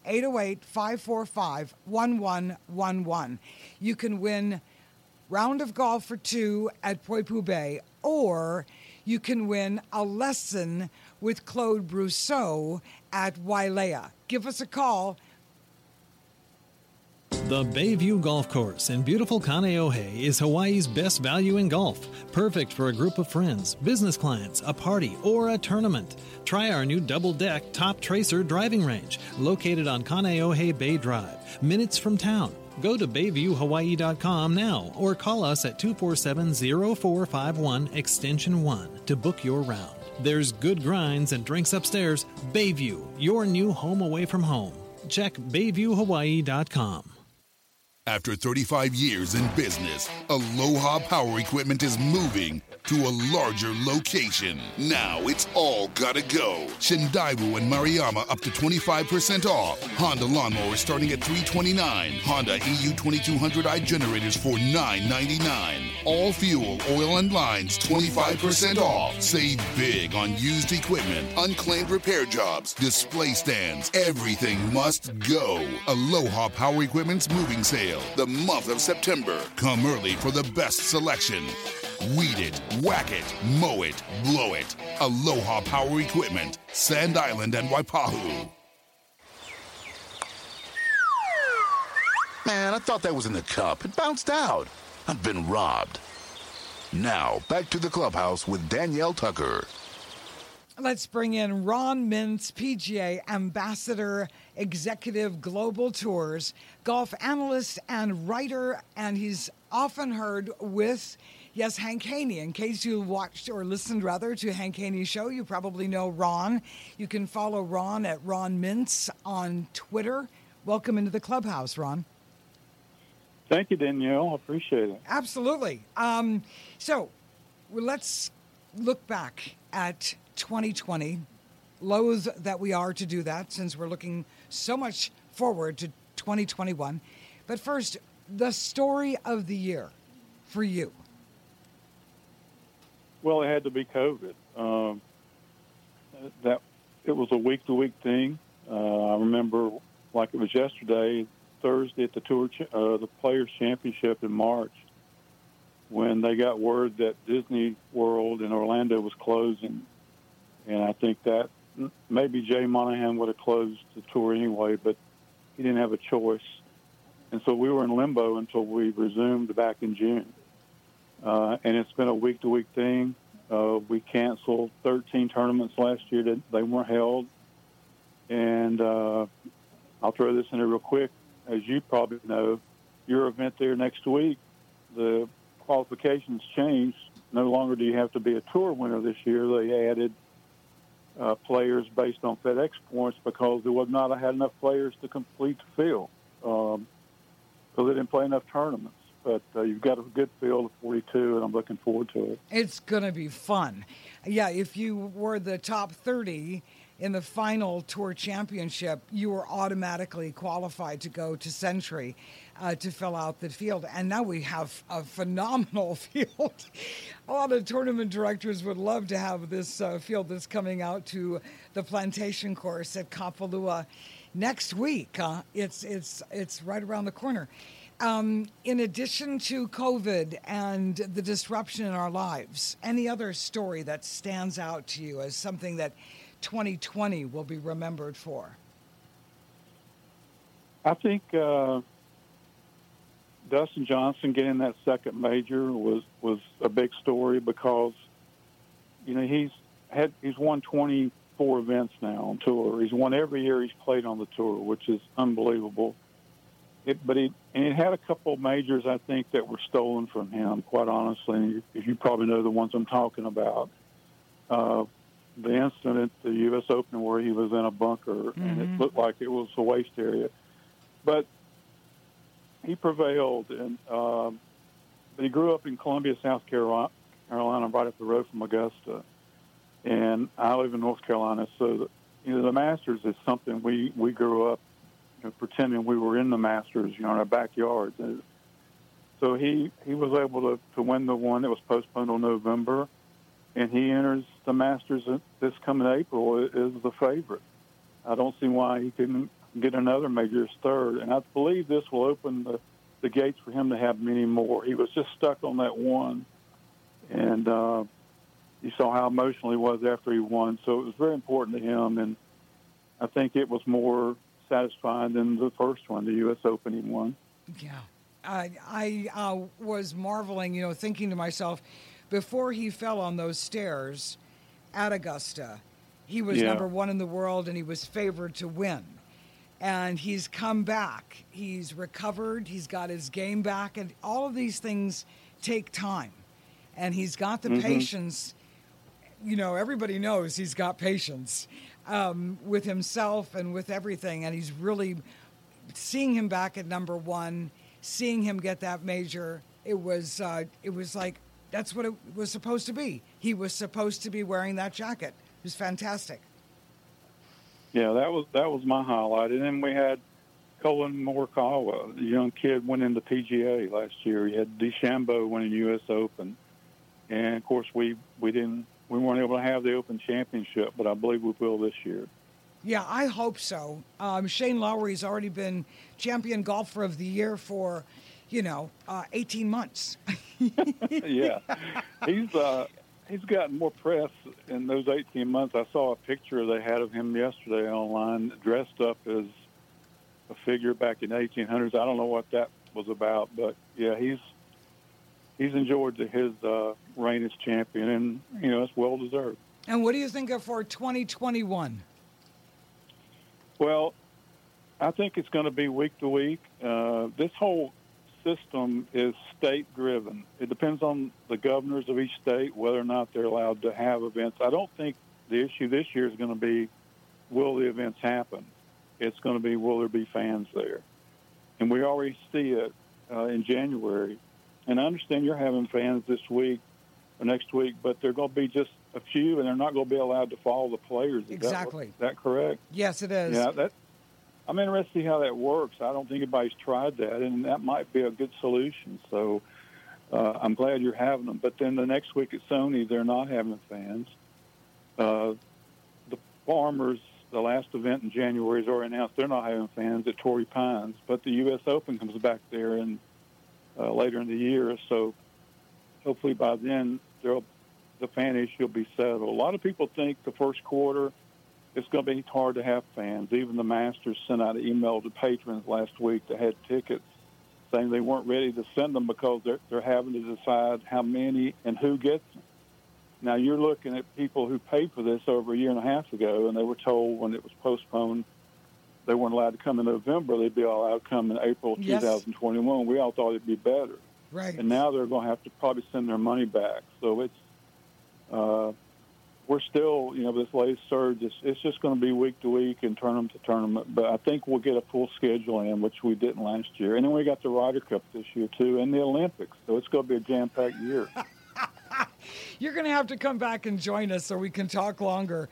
S3: 808-545-1111. You can win round of golf for two at Poipu Bay, or you can win a lesson with Claude Brousseau at Wailea. Give us a call.
S9: The Bayview Golf Course in beautiful Kaneohe is Hawaii's best value in golf. Perfect for a group of friends, business clients, a party, or a tournament. Try our new double-deck Top Tracer driving range, located on Kaneohe Bay Drive, minutes from town. Go to BayviewHawaii.com now or call us at 247-0451 extension 1 to book your round. There's good grinds and drinks upstairs. Bayview, your new home away from home. Check BayviewHawaii.com.
S1: After 35 years in business, Aloha Power Equipment is moving to a larger location. Now it's all gotta go. Shindaibu and Mariama up to 25% off. Honda lawnmowers starting at $329. Honda EU 2200i generators for $999. All fuel, oil, and lines 25% off. Save big on used equipment, unclaimed repair jobs, display stands. Everything must go. Aloha Power Equipment's moving sale. The month of September. Come early for the best selection. Weed it, whack it, mow it, blow it. Aloha Power Equipment, Sand Island and Waipahu.
S7: Man, I thought that was in the cup. It bounced out. I've been robbed. Now, back to the clubhouse with Danielle Tucker.
S3: Let's bring in Ron Mintz, PGA Ambassador, Executive Global Tours, golf analyst and writer, and he's often heard with, yes, Hank Haney. In case you watched or listened, rather, to Hank Haney's show, you probably know Ron. You can follow Ron at Ron Mintz on Twitter. Welcome into the clubhouse, Ron.
S11: Thank you, Danielle. I appreciate it.
S3: Absolutely. So let's look back at 2020. Loath that we are to do that since we're looking so much forward to 2021. But first, the story of the year for you.
S11: Well, it had to be COVID. That it was a week-to-week thing. I remember like it was yesterday, Thursday at the the Players Championship in March, when they got word that Disney World in Orlando was closing. And I think that maybe Jay Monahan would have closed the tour anyway, but he didn't have a choice. And so we were in limbo until we resumed back in June. And it's been a week-to-week thing. We canceled 13 tournaments last year that they weren't held. And I'll throw this in there real quick. As you probably know, your event there next week, the qualifications changed. No longer do you have to be a tour winner this year. They added players based on FedEx points because there was not had enough players to complete the field. So they didn't play enough tournaments. But you've got a good field of 42, and I'm looking forward to it.
S3: It's going to be fun. Yeah, if you were the top 30 in the final tour championship, you were automatically qualified to go to Century to fill out the field. And now we have a phenomenal field. A lot of tournament directors would love to have this field that's coming out to the Plantation Course at Kapalua next week. It's right around the corner. In addition to COVID and the disruption in our lives, any other story that stands out to you as something that 2020 will be remembered for?
S11: I think Dustin Johnson getting that second major was a big story because, you know, he's won 24 events now on tour. He's won every year he's played on the tour, which is unbelievable. But he had a couple of majors, I think, that were stolen from him, quite honestly. If you probably know the ones I'm talking about. The incident at the U.S. Open where he was in a bunker, and it looked like it was a waste area. But he prevailed, and but he grew up in Columbia, South Carolina, right up the road from Augusta. And I live in North Carolina, so the Masters is something we grew up pretending we were in the Masters, in our backyard. So he was able to win the one that was postponed till November, and he enters the Masters this coming April is the favorite. I don't see why he couldn't get another major as third, and I believe this will open the gates for him to have many more. He was just stuck on that one, and you saw how emotional he was after he won, so it was very important to him, and I think it was more satisfying than the first one, the U.S. Open he won.
S3: Yeah. I was marveling, thinking to myself, before he fell on those stairs at Augusta, he was number one in the world and he was favored to win. And he's come back. He's recovered. He's got his game back. And all of these things take time. And he's got the patience. Everybody knows he's got patience with himself and with everything. And he's really seeing him back at number one, seeing him get that major. It was like that's what it was supposed to be. He was supposed to be wearing that jacket. It was fantastic.
S11: Yeah, that was my highlight. And then we had Colin Morikawa, the young kid, went into PGA last year. He had DeChambeau winning U.S. Open, and of course we weren't able to have the Open Championship, but I believe we will this year.
S3: Yeah, I hope so. Shane Lowry's already been champion golfer of the year for, 18 months.
S11: Yeah, he's gotten more press in those 18 months. I saw a picture they had of him yesterday online, dressed up as a figure back in the 1800s. I don't know what that was about, but yeah, he's enjoyed his reign as champion, and it's well deserved.
S3: And what do you think of for 2021?
S11: Well, I think it's going to be week to week. This whole system is state-driven. It depends on the governors of each state whether or not they're allowed to have events. I don't think the issue this year is going to be, will the events happen? It's going to be, will there be fans there? And we already see it in January. And I understand you're having fans this week or next week, but they're going to be just a few, and they're not going to be allowed to follow the players.
S3: Exactly.
S11: Is that correct?
S3: Yes, it is.
S11: Yeah, I'm interested to see how that works. I don't think anybody's tried that, and that might be a good solution. So I'm glad you're having them. But then the next week at Sony, they're not having fans. The Farmers, the last event in January, has already announced they're not having fans at Torrey Pines. But the U.S. Open comes back there in later in the year. So hopefully by then the fan issue will be settled. A lot of people think the first quarter it's going to be hard to have fans. Even the Masters sent out an email to patrons last week that had tickets saying they weren't ready to send them because they're having to decide how many and who gets them. Now, you're looking at people who paid for this over a year and a half ago, and they were told when it was postponed they weren't allowed to come in November. They'd be allowed to come in April 2021. We all thought it'd be better.
S3: Right.
S11: And now they're going to have to probably send their money back. So it's we're still, this latest surge, it's just going to be week to week and tournament to tournament. But I think we'll get a full schedule in, which we didn't last year. And then we got the Ryder Cup this year, too, and the Olympics. So it's going to be a jam-packed year.
S3: You're going to have to come back and join us so we can talk longer.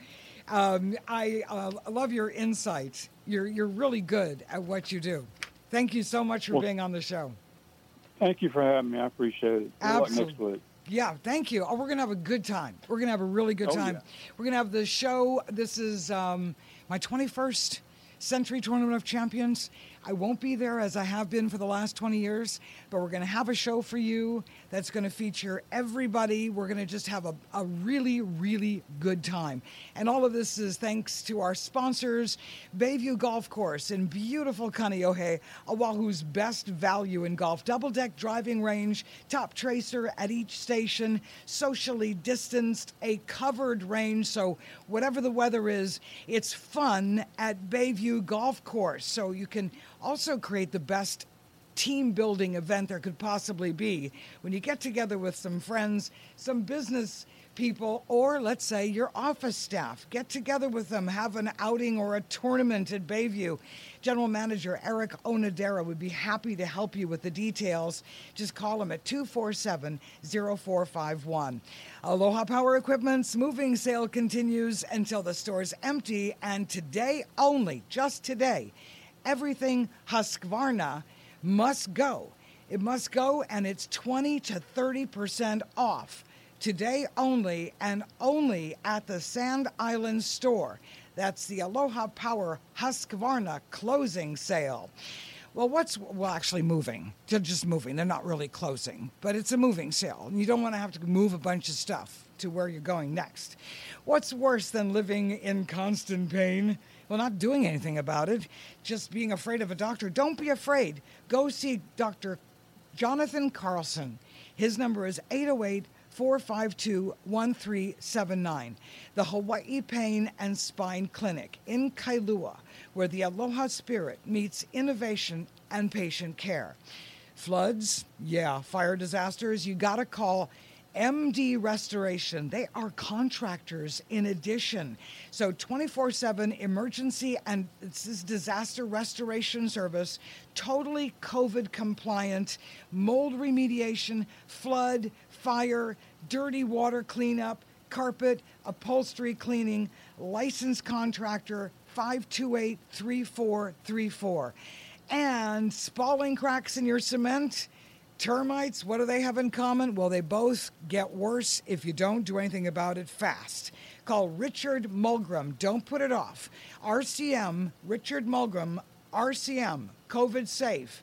S3: I love your insight. You're really good at what you do. Thank you so much for being on the show.
S11: Thank you for having me. I appreciate it. Good luck next week.
S3: Yeah, thank you. Oh, we're going to have a good time. We're going to have a really good time.
S11: Yeah.
S3: We're going to have the show. This is my 21st Century Tournament of Champions. I won't be there as I have been for the last 20 years, but we're going to have a show for you that's going to feature everybody. We're going to just have a really, really good time. And all of this is thanks to our sponsors, Bayview Golf Course in beautiful Kaneohe, Oahu's best value in golf. Double-deck driving range, top tracer at each station, socially distanced, a covered range. So whatever the weather is, it's fun at Bayview Golf Course. So you can also create the best team building event there could possibly be when you get together with some friends, some business people, or let's say your office staff. Get together with them, have an outing or a tournament at Bayview. General Manager Eric Onodera would be happy to help you with the details. Just call him at 247-0451. Aloha Power Equipment's moving sale continues until the store's empty, and today only, just today, everything Husqvarna must go. It must go, and it's 20 to 30% off. Today only, and only at the Sand Island store. That's the Aloha Power Husqvarna closing sale. Well, actually moving. They're just moving. They're not really closing, but it's a moving sale. You don't want to have to move a bunch of stuff to where you're going next. What's worse than living in constant pain? Well, not doing anything about it, just being afraid of a doctor. Don't be afraid. Go see Dr. Jonathan Carlson. His number is 808-452-1379. The Hawaii Pain and Spine Clinic in Kailua, where the Aloha spirit meets innovation and patient care. Floods, fire disasters, you got to call MD Restoration. They are contractors in addition. So 24/7 emergency and this is disaster restoration service, totally COVID compliant, mold remediation, flood, fire, dirty water cleanup, carpet, upholstery cleaning, licensed contractor, 528-3434. And spalling cracks in your cement, termites, what do they have in common? Well, they both get worse if you don't do anything about it fast. Call Richard Mulgrim. Don't put it off. RCM, Richard Mulgrim, RCM, COVID safe,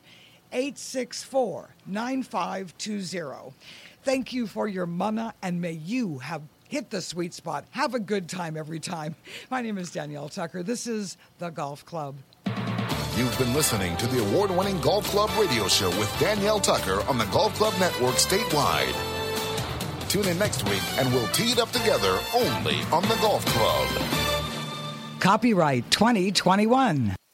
S3: 864-9520. Thank you for your mana, and may you have hit the sweet spot. Have a good time every time. My name is Danielle Tucker. This is The Golf Club.
S1: You've been listening to the award-winning Golf Club radio show with Danielle Tucker on the Golf Club Network statewide. Tune in next week and we'll tee it up together only on the Golf Club.
S3: Copyright 2021.